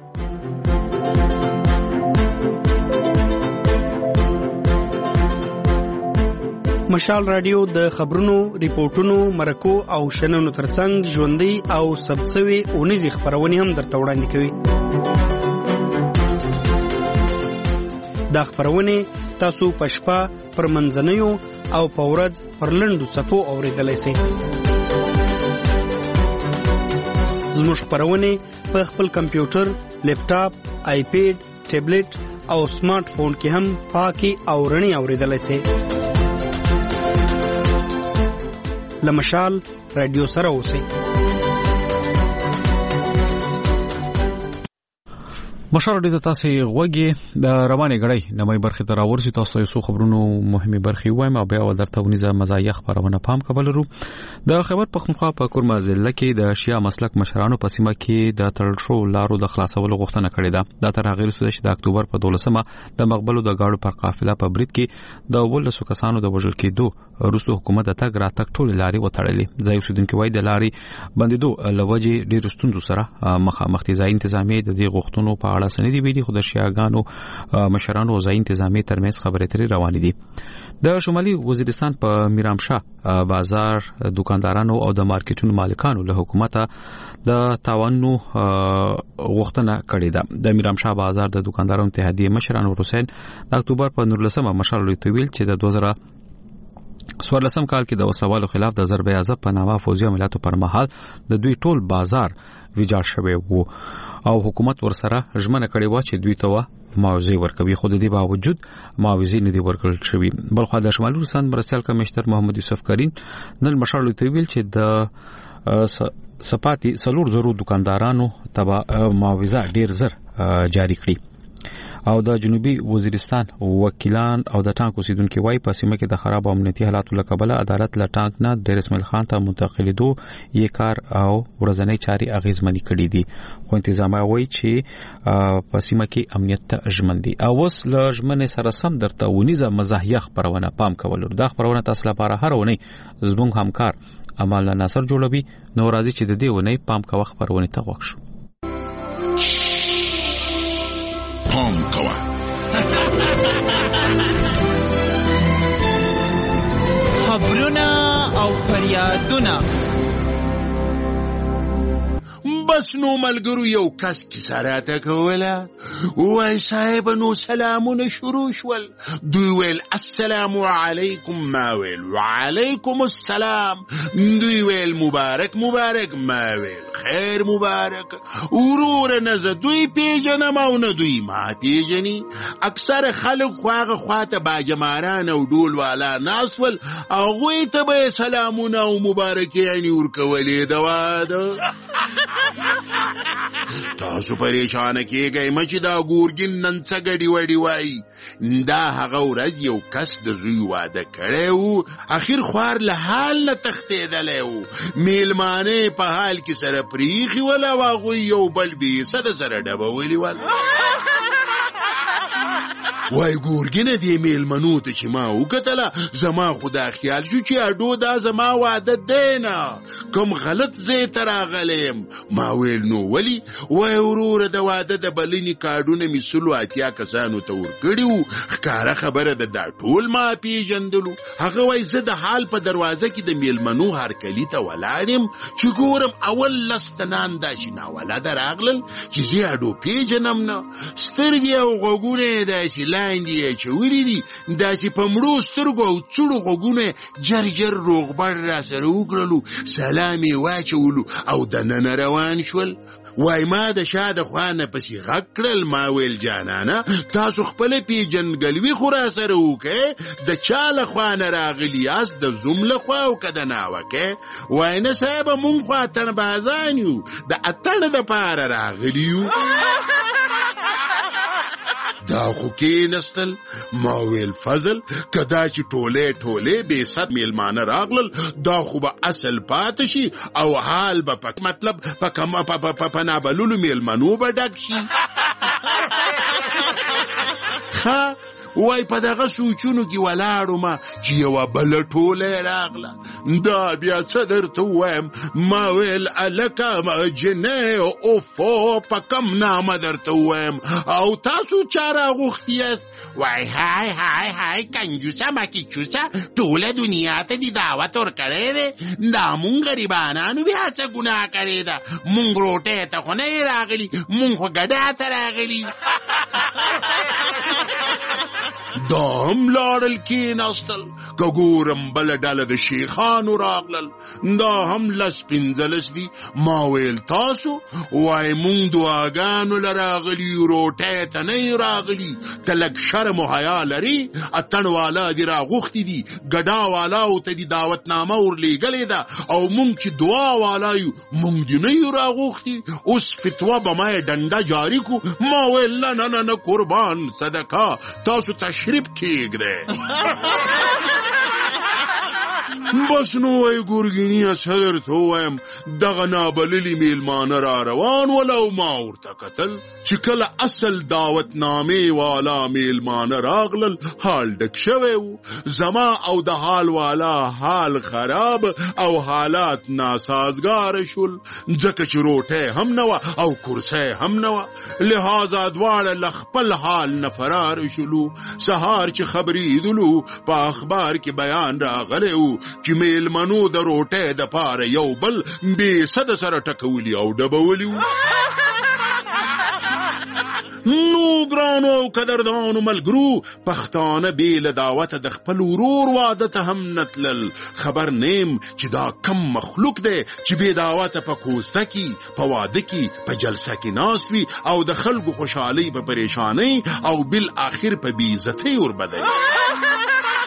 [SPEAKER 25] مشال رادیو د خبرونو، ریپورتونو، مرکو او شننو ترڅنګ ژوندۍ او ثبتسوي اونیزې خبرونه هم درته وړاندې کوي. دا خبرونه تاسو په شپه پر منځنیو او په ورځ پر لنډو څپو اوریدلای شئ. زموږ خبرونه په خپل کمپیوټر، لیپټاپ، آیپیډ، ټابلیټ او سمارټ فون کې هم پاکي او رڼي اوریدلای شئ. لمشال رادیو سره اوسئ.
[SPEAKER 1] مشال رادیو تاسو غوږی د روانې غړې نمای برخه تر اورسي تاسو یو څو خبرونو مهمه برخه وایم او بیا ولرته ونیزه مزایخ خبرونه پام کول ورو. د خبر پختونخوا په کورما ضلع کې د شیا مسلک مشرانو په سیمه کې د تړشو لارو د خلاصولو غوښتنه کړې ده. د تر هغه وروسته چې د اکتوبر په دولسمه د مقبلو د گاډو پر قافله په برید کې د ولسو کسانو د وژل کېدو روسو حکومت د تګ راتګ ټول لاري وتړلې. ځای اوسیدونکو وایي د لاري بندیدو لوجي ډیر ستوندو سره مخامخ دي. ځای انتظامی د دې غوښتنو په اړه سندې ویلي خو د شیاګانو مشرانو ځای انتظامی ترمنځ خبرې اترې روانې دي. د شمالي وزیرستان په میرامشاه بازار دکاندارانو او د مارکیټونو مالکانو له حکومت د تاوانو غوښتنه کړې ده. د میرامشاه بازار د دکاندارانو اتحادیه مشر انور حسین د اکتوبر په نولسمه مشال لوی چې د دوه زره څوارلسم کال کې د وسوالو خلاف د ضربې عذاب په نامه فوجي عملیاتو پر مهال د دوی ټول بازار ویجاړ شوی وو او حکومت ورسره ژمنه کړې و چې دوی ته معاوضه ورکوي، خو د دې باوجود معاوضه نه دی ورکړل شوی. بلخو د شمالي وزیرستان مرستیال کمشنر محمد یوسف کریم نن مشال لوی ویل چې د سپاتی سلور زرو دکاندارانو تبا معاوضه ډیر زر جاری کړي او د جنوبي وزیرستان وکیلان او د ټانک اوسیدونکو وای په سیمه کې د خراب امنیتي حالاتو لکبله عدالت له ټانک نه ډیر اسماعیل خان ته منتقلیدو یې کار او ورځنی چاري اغیزمنی کړي دي. خو انتظامیه وای چې په سیمه کې امنیت ته ژمن دي. او اوس له ژمنې سره سم درته ونیزه مزاحیه خبرونه پام کول. دا خبرونه تاسو لپاره هر ونی زموږ همکار امال ناصر جوړوي. نو راځي چې د دې ونی پام کوه خبرونه ته وښو.
[SPEAKER 3] پام کوه
[SPEAKER 4] خبرونه او فریادونه.
[SPEAKER 5] بس نو ملګرو یو کس کیسه راته کوله، وای صاحب نو سلامونه شروع شول. دوی ویل السلام علیکم، ما ویل وعلیکم السلام. دوی ویل مبارک مبارک، ما ویل خیر مبارک. ورور نه زه دوی پیژنم او نه دوی ما پیژني. اکثر خلک خو هغه خواته باجماران او ډول والا ناست ول، هغوی ته به سلامونه او مبارکیانې ورکولې ده واده. تاسو پریشانه کېږئ مه چې دا ګورګین نن څه ګډي وډي وایي. دا هغه ورځ یو کس د زوی واده کړی و، اخر خوار له حال نه تښتېدلی و. میلمانه په حال کې سره پریښي ول او هغوی یو بل بیسه د سره ډبولي ول. وای ګورګینه دې میلمنو ته چې ما وکتله، زما خو دا خیال شو چې اډو دا زما واده دی نه، کوم غلط ځای ته راغلی یم. ما ویل نو ولي؟ وای وروره د واده د بلنې کارډونه مې سلو اتیا کسانو ته ورکړي وو. ښکاره خبره ده دا ټول ما پیژندلو. هغه وای زه د حال په دروازه کې د میلمنو هرکلي ته ولاړ یم چې ګورم اول لس تنان داسې ناولده راغلل چې زه اډو پیژنم نه. سترګې او غوږونه یې داسې لاندې یې اچولي دي، داسې په مړو سترګو او څوړو غوږونه جر جر روغبړ را سره وکړلو، سلام یې واچولو او دننه روان شول. وای ما د شا د خوا نه پسې غږ کړل. ما ویل جانانه تاسو خپله پیژندګلوي خو را سره وکئ، د چا له خوا نه راغلي یاست، د زوم له خوا او که د ناوکئ؟ وای نه صاحبه مونږ خو اتڼبازان یو، د اتڼ دپاره راغلي یو. دا خو کېنستل. ما ویل فضل که دا چې ټولې ټولې بې صد میلمانه راغلل، دا خو به اصل پاتې شي او حال به په مطلب په نابللو میلمنو به ډک شي. ها وای په دغه سوچونو کې ولاړو ما چې یوه بله ټوله راغله. دا بیا څه درته ووایم؟ ما ویل هلکه جنۍ اوفو په کم نامه درته ووایم او تاسو چا راغوښتي یاست؟ وای های های های کنجوسه مکی چوسه ټوله دنیا ته دې دعوت ورکړی دی. دا مونږ غریبانانو بیا څه ګناه کړې ده؟ مونږ روټۍ ته خو نه یې راغلي، مونږ خو ګډا ته راغلي. دا هم لاړل کېناستل. که ګورم بله ډله د شیخانو راغلل، دا هم لس پنځلس دي. ما ویل تاسو وای مونږ دعاګانو له راغلي، روټۍ ته نه راغلي. ته لږ شرم و حیا لرې؟ اتڼ والا دې راغوښتي دي، ګډا والاو ته دې دعوتنامه ورلېږلې ده، او مونږ چې دعا والا یو مونږ دې نه یو راغوښتي. اوس فتوا به ما یې ډنډه جاري کړو. ما ویل نه نه نه نه قربان صدقه، تاسو تشریف کېږدئ. بس نو وای ګورګیني څه درته ووایم، دغه نابللي میلمانه را روان ول او ما ورته کتل چې کله اصل دعوتنامې والا میلمانه راغلل حال ډک شوی و. زما او د حال والا حال خراب او حالات ناسازګاره شول، ځکه چې روټۍ هم نه وه او کرسۍ هم نه وه. لهذا دواړه له خپل حال نه فرار شولو. سهار چې خبرېدلو په اخبار کې بیان راغلی و چې میلمنو د روټۍ د پاره یو بل بې سده سره ټکولي او ډبولي وو. نو ګرانو او قدردانو ملګرو، پښتانه بې له دعوته د خپل ورور واده ته هم نه تلل. خبر نیم چې دا کم مخلوق دی چې بې دعوته په کوسته کې، په واده کې، په جلسه کې ناست وي او د خلکو خوشحالۍ په پریشانۍ او بالآخر په بې عزتۍ وربدوي.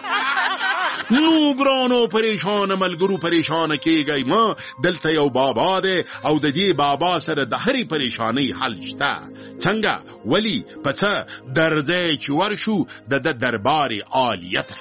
[SPEAKER 5] نو ګرانو پریشان ملګرو پریشان کېږئ ما، دلته یو بابا دی او د دې بابا سره د هرې پریشانۍ حل شته. څنګه؟ ولی په څه درځئ چې ورشو د د دربار عالیه ته.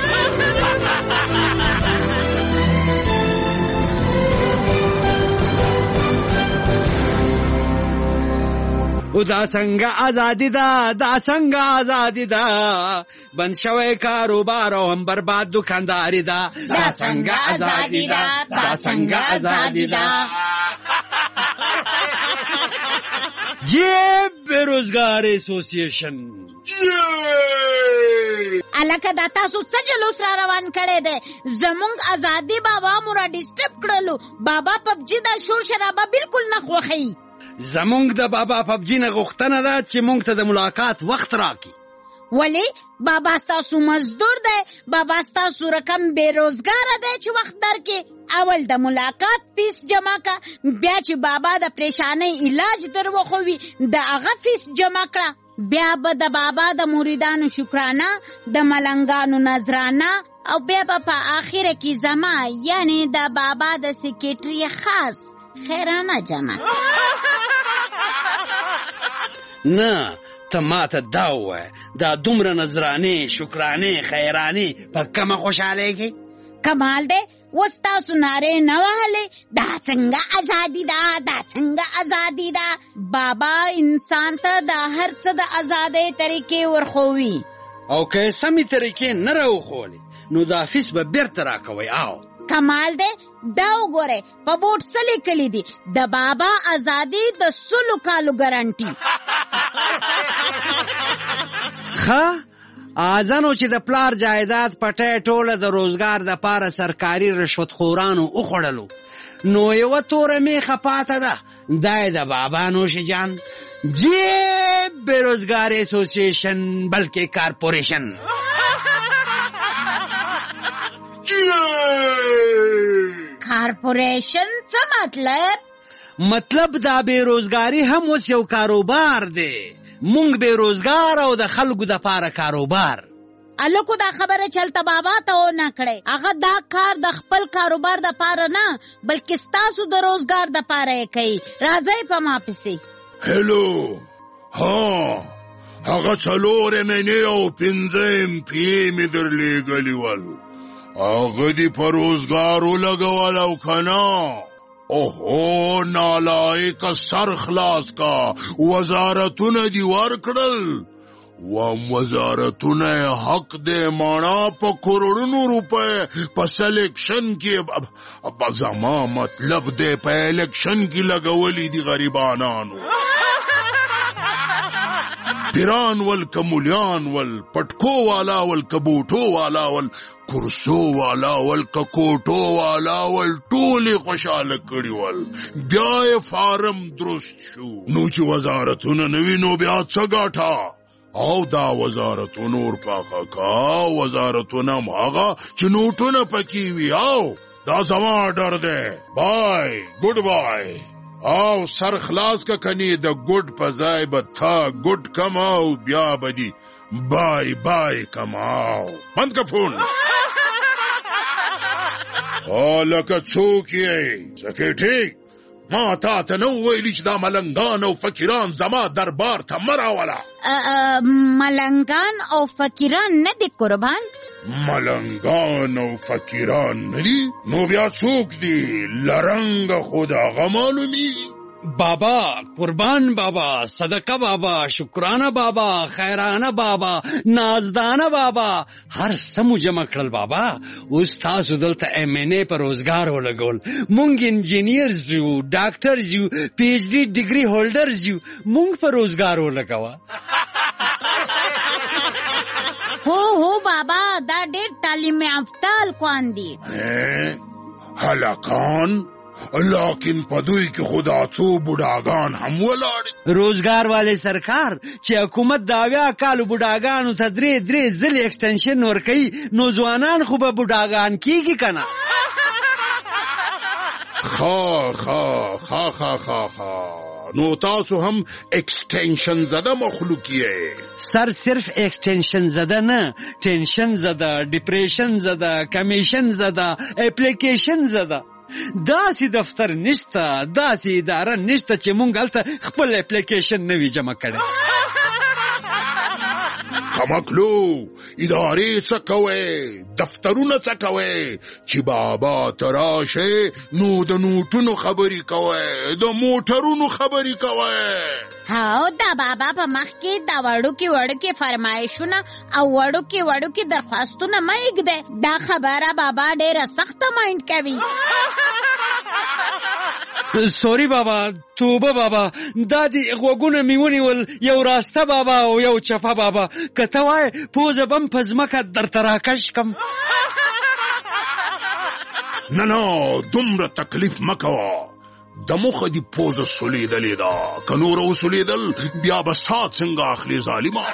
[SPEAKER 6] او دا څنګه ازادي ده، دا څنګه ازادي ده، بند شوی کاروبار او هم برباد دکانداري ده. دا څنګه ازادي ده، دا څنګه ازادي ده. جیب بیروزګار اسوسییشن
[SPEAKER 7] الکه دا تاسو څه جلوس را روان کړی دی؟ زمونږ ازادي بابا مو را ډسټرب کړلو. بابا پبجي دا شور شرابه بالکل نه خوښوي.
[SPEAKER 6] زمونږ د بابا پبجي نه غوښتنه ده چې مونږ ته د ملاقات وخت راکړي.
[SPEAKER 7] ولی؟ بابا ستاسو مزدور دی، بابا ستاسو رقم بیروزګاره دی چې وخت درکې. اول د ملاقات فیس جمع کا، بیا چې بابا د پریشانۍ علاج در وخوي د هغه فیس جمع کړه. بیا به د بابا د مریدانو شکرانه، د ملنګانو نظرانه، او بیا به په آخر کې زما یعنی د بابا د سیکریټري خاص خیرانه جمع.
[SPEAKER 6] نه ته ماته دا ووایه، دا دومره نظرانې شکرانې خیرانې په کمه خوشحالېږي؟
[SPEAKER 7] کمال دی، اوس تاسو نارې نه وهلې دا څنګه ازادي ده، دا څنګه ازادي ده. بابا انسان ته د هر څه د ازادۍ طریقې ورښوي،
[SPEAKER 6] او که سمې طریقې نه راوښولې نو دا فیس به بیرته راکوئ. او
[SPEAKER 7] کمال دی، دا وګورئ په بورډ څه لیکلي دي؟ د بابا ازادي د سلو کالو ګارانټي.
[SPEAKER 6] ښه ازانو چې د پلار جایداد پټی ټوله د روزګار د پاره سرکاري رشوتخورانو وخوړلو، نو یوه توره میخه پاته ده، دا یې د بابا نوش جان جیب بیروزګار اسوسییشن بلکې کارپوریشن.
[SPEAKER 7] کارپوریشن څه مطلب؟
[SPEAKER 6] مطلب دا بیروزګاری هم اوس یو کاروبار دی. مونږ بیروزګار او د خلکو د پاره کاروبار.
[SPEAKER 7] الکو دا خبره چلته بابا ته و نه کړی. هغه دا کار د خپل کاروبار د پاره نه بلکې ستاسو د روزګار د پاره یې کوي. راځئ په ما پسې.
[SPEAKER 5] هلو ها هغه څلور مینې او پنځه ام پی مې درلېږلي ول، هغه دې په روزګارو لګول او که نه؟ اوهو نالایقه سر خلاص کا، وزارتونه دې ورکړل. وام وزارتونه حق دې مانا په کروڑونو روپے په سلیکشن کې. زما مطلب دې په الیکشن کې لګولي دي غریبانانو. پیران ول کمولیان ول پټکو والا ول کبوټو والا ول کرسو والا ول ککوټو والا ول ټولې خوشحاله کړي ول. بیا یې فارم درست شو. نو چې وزارتونه نه وي نو بیا څه ګټه؟ او دا وزارتونه ورپاخه کا وزارتونه هغه چې نوټونه پکې وي او دا زما ډر دی بای ګډ بای او سر خلاص کا کني د ګډ په ځای به تا ګډ کم او بیا بدی بای بای کم او بند کا فون او لکه څوک یې سکیټي ما تا ته نو ویلی چې دا ملنګان او فقیران زما دربار ته مراوله
[SPEAKER 7] ملنګان او فقیران نه دي قربان
[SPEAKER 5] ملنګان او فقیران نه دي نو بیا څوک دي لرنګ خود هغه معلومیږي
[SPEAKER 6] بابا قربان بابا صدقه بابا شکرانه بابا خیرانه بابا نازدانه بابا هر سمو جمع کړل بابا اوس تاسو دلته ایم ان ای په روزګار ولګول مونږ انجینیرز یو ډاکټرز یو پی ایچ ډی ډیګري هولډرز یو مونږ په روزګار ولګوا
[SPEAKER 7] هو هو بابا دا ډېر تعلیم یافته کwan دي
[SPEAKER 5] هلاکان لیکن پدوی کې خدا څو بوډاګان هم ولاړ
[SPEAKER 6] روزګار والے سرکار چې حکومت دا اویا کالو بوډاګانو ته درې درې ځلې ایکسټنشن ورکوي نو ځوانان خو به بوډاګان کیږي کنه
[SPEAKER 5] خا خا خا خا خا خا نو تاسو هم ایکسټنشن زده مخلوق یې
[SPEAKER 6] سر صرف ایکسټنشن زده نه ټینشن زده ډیپریشن زده کمیشن زده اپلیکیشن زده داسې دفتر نشته داسې اداره نشته چې مونږ هلته خپل اپلیکیشن نه وي جمع کړی
[SPEAKER 5] کمکلو ادارې څه کوئ دفترونه څه کوئ چې بابا ته راشئ نو د نوټونو خبرې کوئ د موټرونو خبرې کوئ
[SPEAKER 7] هاو دا بابا په مخ کې دا وړوکي وړوکي فرمایشونه او وړوکي وړوکي درخواستونه مه ایږدئ دا خبره بابا ډېره سخته مایند کوي
[SPEAKER 6] سوري بابا توبه بابا دا دی غوږونه مې ونیول یو راسته بابا او یو چپه بابا که ته وایې پوزه به م په ځمکه درته راکش کم
[SPEAKER 5] نه نه دومره تکلیف مه کوه د مخه دی پوزه سولیدلې ده که نوره وسولیدل بیا به سات څنګه اخلي ظالمه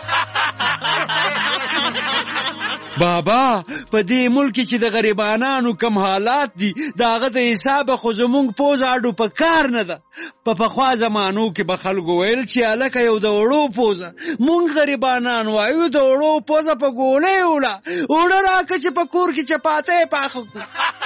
[SPEAKER 6] بابا په دې ملک چې د غریبانانو کم حالات دي د هغه د حسابه خو زمونږ پوزه اډو په کار نه ده په پخوا زمانو کې به خلکو ویل چې هلکه یو د وړو پوزه مونږ غریبانان وایو د وړو پوزه په ګولۍ وړه وړه راکه چې په کور کې چپاتی پاخه کړو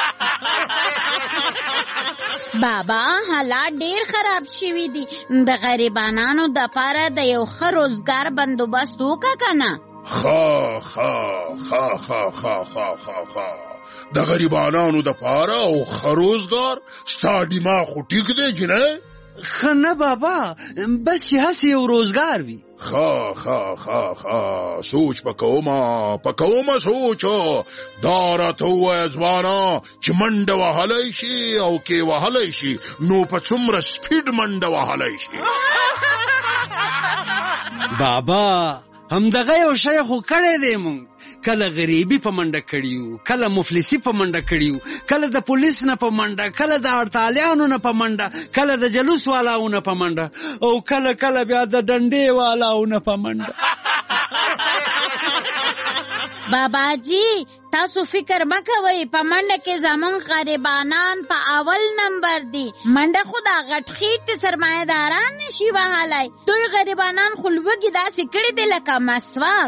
[SPEAKER 7] بابا حالات ډېر خراب شوي دي د غریبانانو دپاره د یو ښه روزګار بندوبست وکړه که نه
[SPEAKER 5] خا خا خا خا خا خا خا خا د غریبانانو دپاره او ښه روزګار ستا دماغ خو ټیک دی جنۍ
[SPEAKER 6] ښه نه بابا بس چې هسې یو روزګار وي
[SPEAKER 5] خا خا خا خا سوچ پکوما پکوما سوچ دا راته ووایه ځوانه چې منډه وهلی شي او کې وهلی شي نو په څومره سپیډ منډه وهلی شي
[SPEAKER 6] بابا همدغه یو شی خو کړی دی مونږ کله غریبي په منډه کړیو کله مفلسي په منډه کړیو کله د پولیس نه په منډه کله د هړتالیانو نه په منډه کله د جلوس والاو نه په منډه او کله کله بیا د ډنډې والاو نه په منډه
[SPEAKER 7] بابا جی تاسو فکر مه کوئ په منډه کې زمونږ غریبانان په اول نمبر دي منډه خو دا غټ خیټ سرمایه‌داران نشي وهلی دوی غریبانان خو لوږې داسې کړي دي لکه مسواک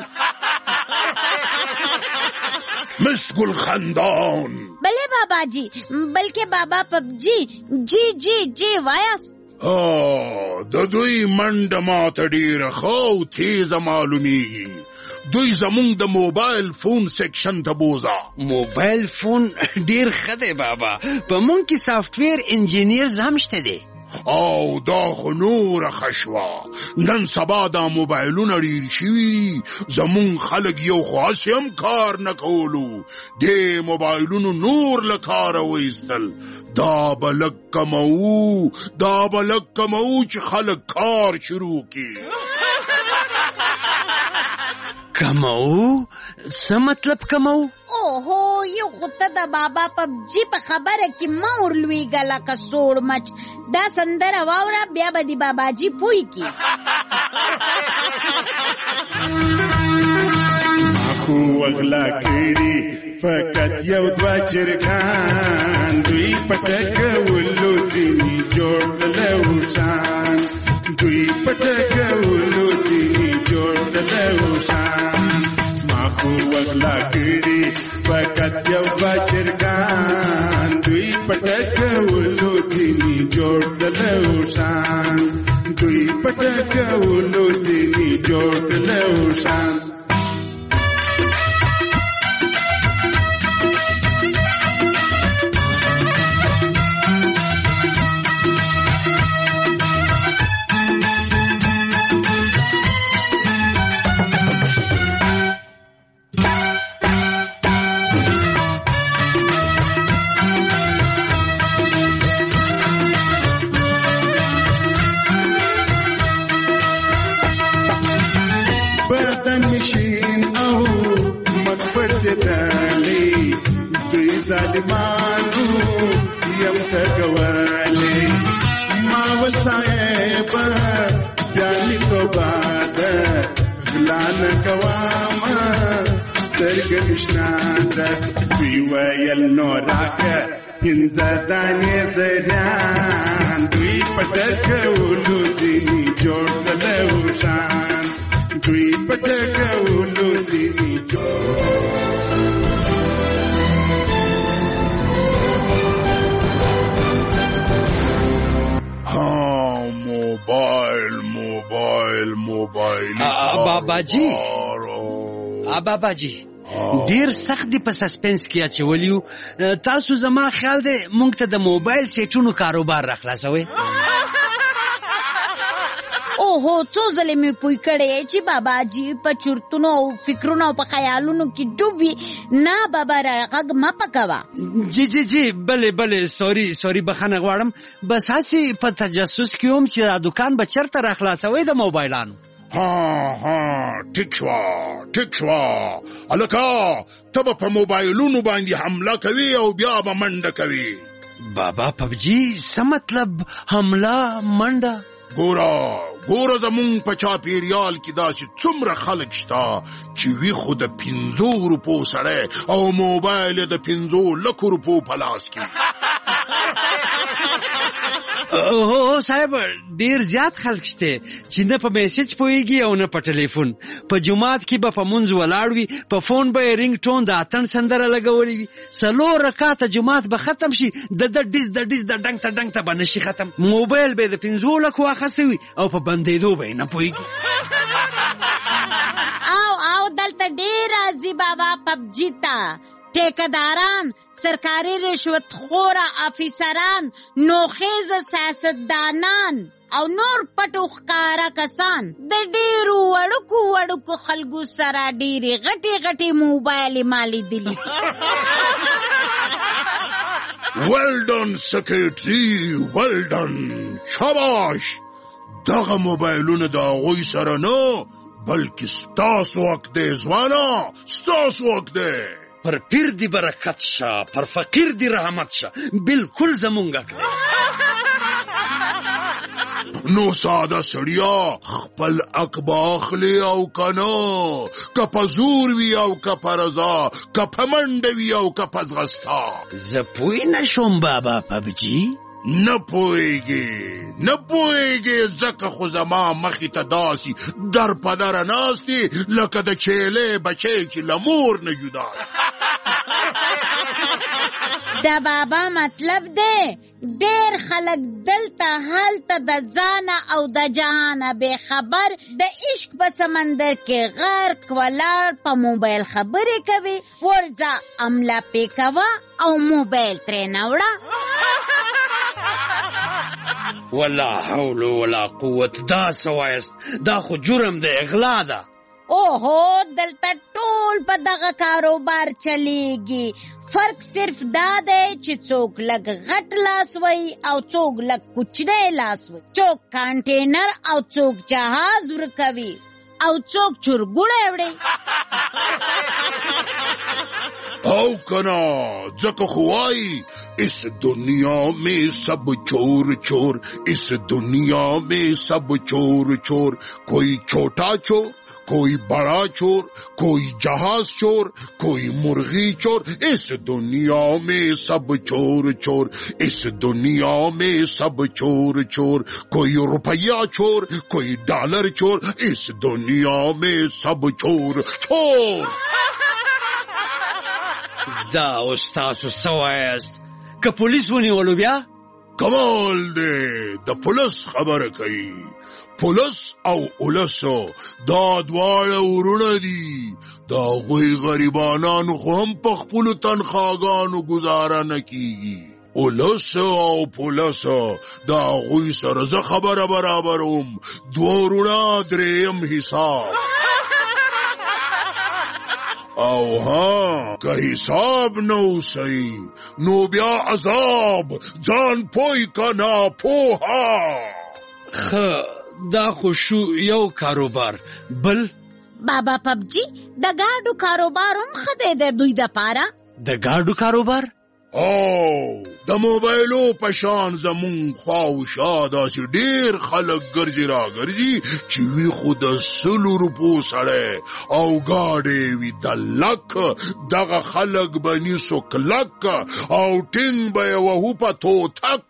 [SPEAKER 5] مسکل خندان
[SPEAKER 7] بلې بابا جی بلکې بابا پبجی جی جی جی وایاست
[SPEAKER 5] د دوی منډه ماته ډېره ښه او تیزه معلومیږي دوی زمونږ د موبایل فون سیکشن ته بوزه
[SPEAKER 6] موبایل فون ډېر ښه دی بابا په مونږ کې سافټویر انجینیرز هم شته دی
[SPEAKER 5] او دا خو نوره ښه شوه نن سبا دا موبایلونه ډېر شوي زمونږ خلک یو خو هسې هم کار نه کولو دې موبایلونو نور له کاره وایستل دا به لږ کموو دا به لږ کموو چې خلک کار شروع کړي
[SPEAKER 6] کمو څه مطلب کمو
[SPEAKER 7] اوهو یو خو ته د بابا پبجي په خبره کې مه ورلویږه لکه سوړ مچ دا سندره واوره بیا به د باباجي پوی کی
[SPEAKER 2] خو وغلا کړي فقط یو دوه چرګان دوی پټکولو ځینې جوړ لوشان دوی پټکولو ځینې جوړ لوشان ما خو وغلا کړي فقط یو دوه چرګان دوی پټکولو ځینې جوړ لوشان دوی پټکولو ځینې جوړ لوشان ظالمانو یم تګواله ماول صاحب بیان توبه ده غلان کوامه سترګ نشنا ده وی ویل نو راکه انځدانې زریان دوی پټکولو ځینې جوړ لوشان دوی پټکولو ځینې جوړ
[SPEAKER 5] موبایل موبایل موبایل
[SPEAKER 6] بابا جی بابا جی ډیر سخت دی په سسپنس کې اچولیو تاسو زما خیال دی مونږ ته د موبایل سیټونو کاروبار راخلاصوي
[SPEAKER 7] اوهو څو ځلې مې پوی کړی چې بابا جی په چورتونو او فکرونو او په خیالونو کې ډوب وي نه بابا را غږ مه پکوه
[SPEAKER 6] جی جی جی بلې بلې سوري سوري بخښنه غواړم بس هسې په تجسس کې وم چې دا دوکان به چېرته راخلاصوئ د موبایلانو
[SPEAKER 5] ها ها ټیک شوه ټیک شوه هلکه ته به په موبایلونو باندې حمله کوي او بیا به منډه کوي
[SPEAKER 6] بابا پبجي څه مطلب حمله منډه
[SPEAKER 5] ګوره ګوره زمونږ په چاپیریال کې داسې څومره خلک شته چې وي خو د پنځو روپو سړی او موبایل د پنځو لکو روپو په لاس کې
[SPEAKER 6] هو صاحب ډیر زیات خلک شته چې نه په میسج پوهیږي او نه په ټلیفون په جمعات کې به په مونځ ولاړ وي په فون به یې رینګ ټون د اتڼ سندره لګولې وي څلور رکعاته جمعات به ختم شي د د ډیز د ډیز د ډنګ ته ډنګ ته به نشي ختم موبایل به د پنځو لکو اخیستی وي او په بندېدو به یې نه پوهیږي
[SPEAKER 7] او او دلته ډیر راځي بابا پبجي ته ټیکداران سرکاري رشوت خوره افیسران نوخیز سیاستدانان او نور پټو ښکارا کسان د ډیرو وړوکو وړوکو خلکو سره ډیرې غټې غټې موبایل مالی دلی
[SPEAKER 5] well done secretary well done شاباش دغه موبایلونه د هغوی سره نه بلکې ستاسو حق دی ځوانا ستاسو حق دی
[SPEAKER 6] پر پیر دی برکت شه پر فقیر دی رحمت شه بالکل زمونږ
[SPEAKER 5] نو ساده سړیا خپل حق به اخلي او کنه که په زور وي او که په رضا که په منډه وي او که په ځغستا
[SPEAKER 6] زه پوه نه شوم بابا پبجي
[SPEAKER 5] نه پوهېږې نه پوهېږې ځکه خو زما مخې ته داسې در په دره ناستې لکه د چیلې بچی چې له مور نه جدا
[SPEAKER 7] د بابا مطلب دی ډېر خلک دلته هلته د ځانه او د جهانه بې خبر د عشق په سمندر کې غرق ولاړ په موبایل خبرې کوي ورځه عمله پې کوه او موبایل ترې نه وړه
[SPEAKER 6] ولا حول ولا قوت دا سوایست دا خو جرم دی اغلا ده
[SPEAKER 7] اوهو دلته ټول په دغه کاروبار چلیږي فرق صرف دا دی چې څوک لږ غټ لاس وي او څوک لږ کوچنی لاس وي څوک کانټینر او څوک جهاز ورکوي او څوک چورګوړی وړي.
[SPEAKER 5] او کنا ځکه خو وایي اس دنیا میں سب چور چور، اس دنیا میں سب چور چور، کوئی چھوٹا چور، کوئی بڑا چور، کوئی جہاز چور، کوئی مرغی چور، اس دنیا میں سب چور چور، اس دنیا میں سب چور چور، کوئی روپیہ چور، کوئی ڈالر چور، اس دنیا میں سب چور چور.
[SPEAKER 6] دا استاسو سوایست که پولیس ونیولو بیا؟
[SPEAKER 5] کمال دی د پولیس خبره کوي. پولیس او اولسو دا دواړه ورونه دي. د هغوی غریبانانو خو هم په خپلو تنخواګانو ګزاره نه کیږي. اولس او پولیس د هغوی سره زه خبره برابروم. دوه ورونه درېیم حساب. او ها که حساب نو صحیح نو بیا عذاب ځان پوی کنا پوها.
[SPEAKER 6] خ دا خو شو یو کاروبار. بل
[SPEAKER 7] بابا پبجی د گاډو کاروبار هم ښه دی د دوی دپاره.
[SPEAKER 6] د گاډو کاروبار؟
[SPEAKER 5] او د موبایلو په شان زمون خواوشا داسې ډېر خلک ګرځي را ګرځي چې وي خو د سلو روپو سړی او ګاډې وي د لک. دغه خلک به نیسو کلک او ټینګ به یې وهو په توتک.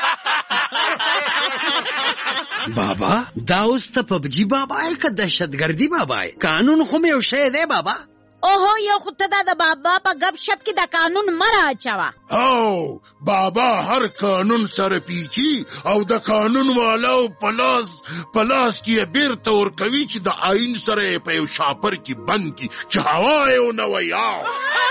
[SPEAKER 6] بابا دا اوس ته پبجي بابا یې که دهشتګردي بابا یې؟ قانون خو مې یو شی دی بابا.
[SPEAKER 7] اوهو یو خو ته دا د بابا په گپ شپ کې د قانون مه راچوه.
[SPEAKER 5] او بابا هر قانون سره پیچي او د قانون والاو پلاس پلاس کې بیرته ورکوي چې د آئین سره په یو شاپر کې بند کی چې هوا یې ونه ویاو.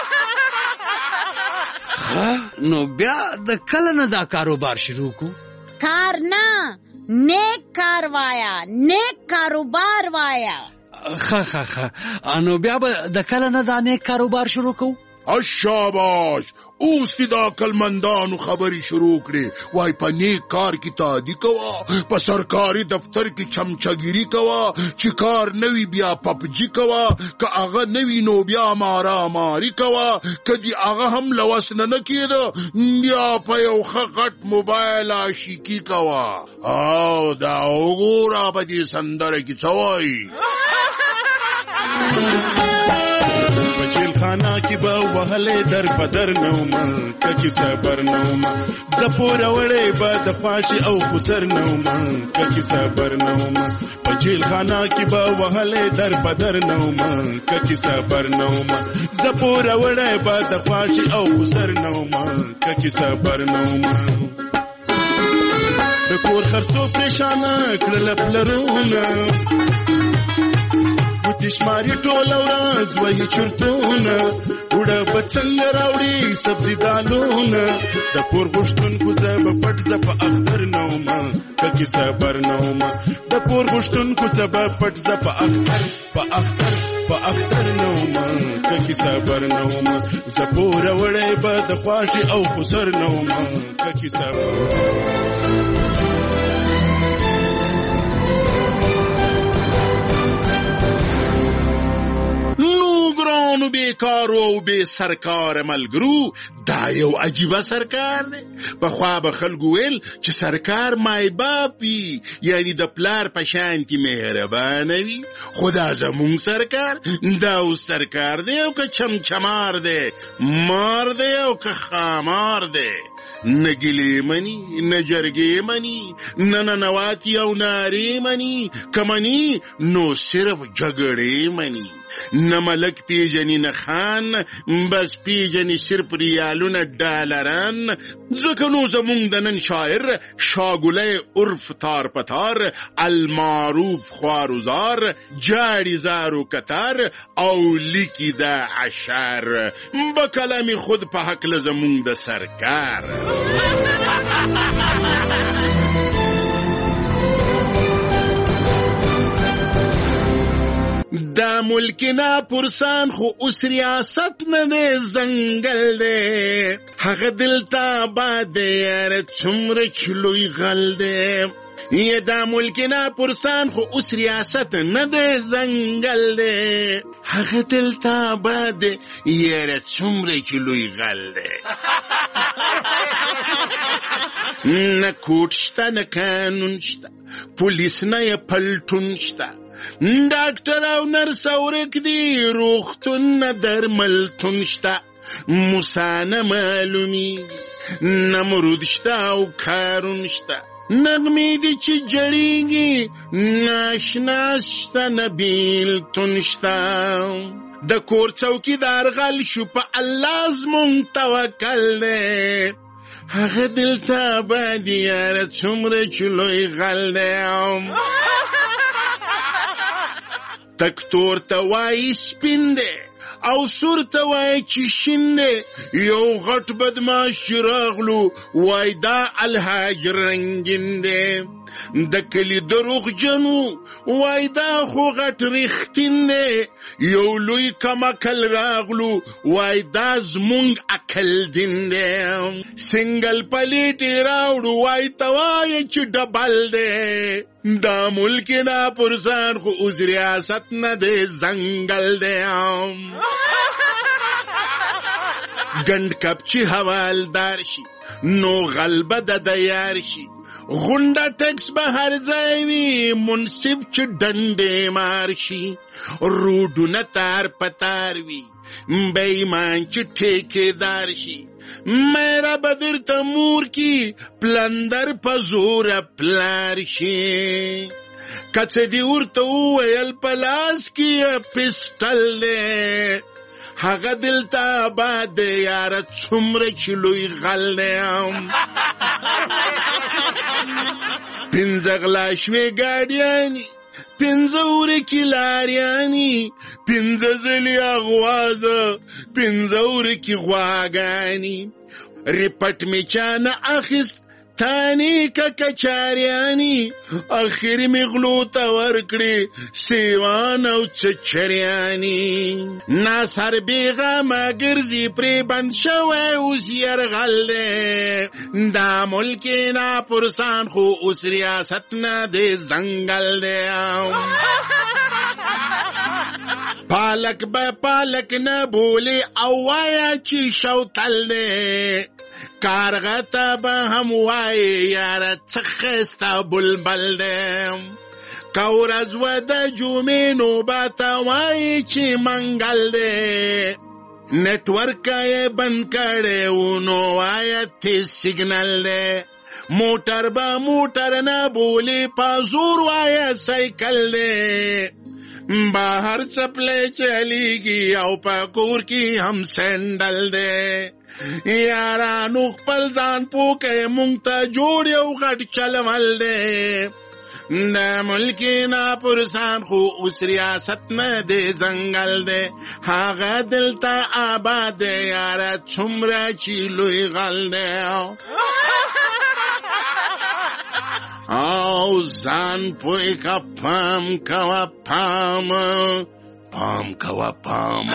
[SPEAKER 6] نو بیا د کله نه دا کاروبار شروع کو؟
[SPEAKER 7] کار نه، نیک کار وایا، نیک کاروبار وایا.
[SPEAKER 6] خا خا خا انو بیا به د کله نه دا نیک کاروبار شروع کو؟
[SPEAKER 5] شاباش اوس دې د عقلمندانو خبرې شروع کړې. وای په نیک کار کې تادي کوه، په سرکاري دفتر کې چمچګیري کوه، چې کار نوي بیا پپجي کوه، که هغه نوي نو بیا مارا ماری کوه، که دې هغه هم لوس نه نه کېده بیا په یو ښه غټ موبایل عاشقي کوه. او دا وګوره په دې سندره کې څه وایي.
[SPEAKER 2] بچیل خانه کی با وهله در بدر نوما ککی صبر نوما زپور وړې با د فاشي او خسر نوما ککی صبر نوما بچیل خانه کی با وهله در بدر نوما ککی صبر نوما زپور وړې با د فاشي او خسر نوما ککی صبر نوما. د کور خرڅو پریشانه کړل پلرونه تشماری ټول ورځ وایي چرتونه وړه بچنګ راوړي سبزي دالونه د پور غوښتونکو زه به پټ زه په اختر نوما ککې صبر نوما د پور غوښتونکو زه به پټ زه په اختر په اختر په اختر نوما ککې صبر نوما زه پوره وړی به د خواشي او خسر نوما ککې صبر.
[SPEAKER 5] ګرانو بیکارو او بې سرکار ملګرو دا یو عجیبه سرکار دی. پخوا به خلکو ویل چې سرکار مای باپ وي، یعنی د پلار په شانتې مهربانه وي. خو دا زمونږ سرکار دا اوس سرکار دی او که چمچمار دی، مار دی او که خامار دی. نه ګیلې مني، نه جرګې مني، نه ننواتي او نارې مني، که مني نو صرف جګړې مني. نه ملک پیژني نه خان، بس پیژني صرف ریالونه ډالران. ځکه نو زمونږ د نن شاعر شاګولی عرف تار پتار المعروف خوارزار جاړي زارو کتار او لیکي دا عشر به کلام خود په هکله زمونږ د سرکار. دا ملکنا پرسان خو اوس ریاست نه دی زنګل دی، هغه دلته آباد دی یاره څومره چې لوی غل دی. یه دا ملک ناپرسان خو اوس ریاست نه دی زنګل دی هغه دلته آباد دی یاره څومره چې لوی غل دی نه کوټ شته نه قانون شته پولیس نه یې پلټون شته ډاکټر او نرس ورک دي روغتون نه درملتون شته موسی نه معلومیږي نمرود شته او کارون شته نغمې دي چې جړیږي ناشنا شته نه بیلتون شته د کور څوکیدار غل شو په الله زمونږ توکل دی هغه دلته آباد یاره څومره چې لوی غل دی تکتور ته وایي سپین دی او سور ته وایي چې شین دی یو غټ بدماش چې راغلو وایي دا الحاج رنګین دی د کلي دروغجنو وایي دا خو غټ ریښتین دی یو لوی کمکل راغلو وایي دا زمونږ عقل دین دی سنګل پلیټې راوړو وایي ته وایي چې ډبل دی دا ملک ناپرسان خو اوس ریاست نه دی زنګل دی ګنډ کپ چې حوالدار شي نو غلبه د دیار شي غونډه ټکس به هر ځای وي منصف چې ډنډې مار شي روډونه تار پتار وي بېایمان چې ټیکېدار شي میرا بدر تمور کی پلندر پزور پلار شي کڅ دی ورته ویل پلاس کی پسټل دی هغه دلته آباد یاره څومره چې لوی غل دی پنځه غلا شوې ګاډیانې پنځه ورکې لاریانې پنځه ځلې اغوازه پنځه ورکې غواګانې ریپټ مې چا نه اخیست تانې که کچاریانې اخر مې غلو ته ورکړې سیوان او چچریانې ناصر بېغمه ګرځي پرې بند شوی اوس یرغل دی دا ملک ناپرسان خو اوس ریاست نه دی زنګل دی پالک به پالک نه بولې او وایه چې شوتل دی کارغه ته به هم وایي یاره څه ښایسته بلبل دی که ورځ وه د جمعې نوبته وایي چې منګل دی نیټورکه یې بند کړی و نو وایه تیز سیګنل دی موټر به موټر نه بولې په زور وایه سایکل دی بهر څپلی چلیږي او په کور کې هم سینډل دی یارانو خپل ځان پوکئ مونږ ته جوړ یو غټ چلول دی د ملک ناپرسان خو اوس ریاست نه دی زنګل دی هغه دلته آباد دی یاره څومره چې لوی غل دی او ځان پوی کا پام کوا پام پام کوا پام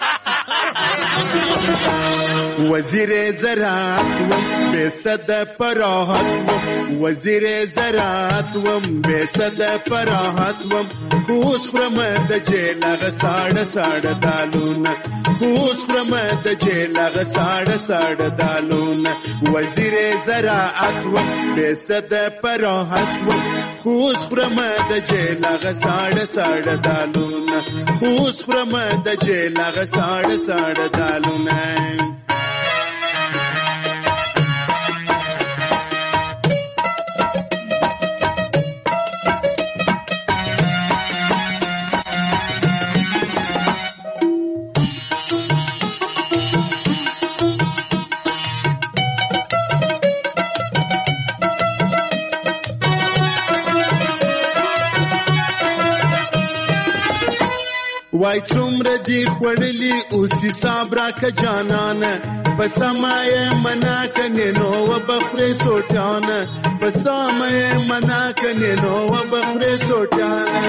[SPEAKER 2] وزیر زراعت وم بے صد پراحت وم وزیر زراعت وم بے صد پراحت وم خوش خرم د جیلغ ساړه ساړه دالونه خوش خرم د جیلغ ساړه ساړه دالونه وزیر زراعت وم بے صد پراحت وم خوش خرم د جیلغ ساړه ساړه دالونه خوش خرم د جیلغ ساړه ساړه دالونه وای څومره دی خوړلی اوس حساب راکه جانانه په سمایه منا کنې نو وبخورې سوټیانه په سمایه منا کنې نو وبخورې سوټیانه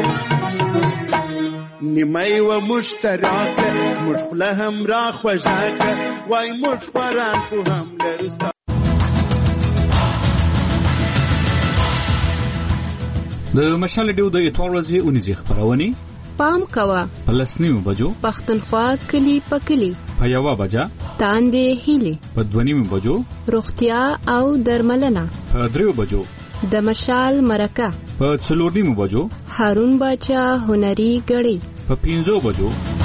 [SPEAKER 2] نیمه و مشتراکه موږ خوله هم را خوږاکه وای موږ خواران خو هم لرو
[SPEAKER 8] د مشال ډیو د اتوار ورځې اونیزې خبرونه
[SPEAKER 9] پام کوه
[SPEAKER 8] په لسنیو بجو
[SPEAKER 9] پښتونخوا کلی پکلی
[SPEAKER 8] په یوه بجه
[SPEAKER 9] تاندې هیلي
[SPEAKER 8] په دونیمو بجو
[SPEAKER 9] روغتیا او درملنه
[SPEAKER 8] په دریو بجو
[SPEAKER 9] د مشال مرکه
[SPEAKER 8] په څلور نیمو بجو
[SPEAKER 9] هارون باچا هنري غړي
[SPEAKER 8] په پنځو بجو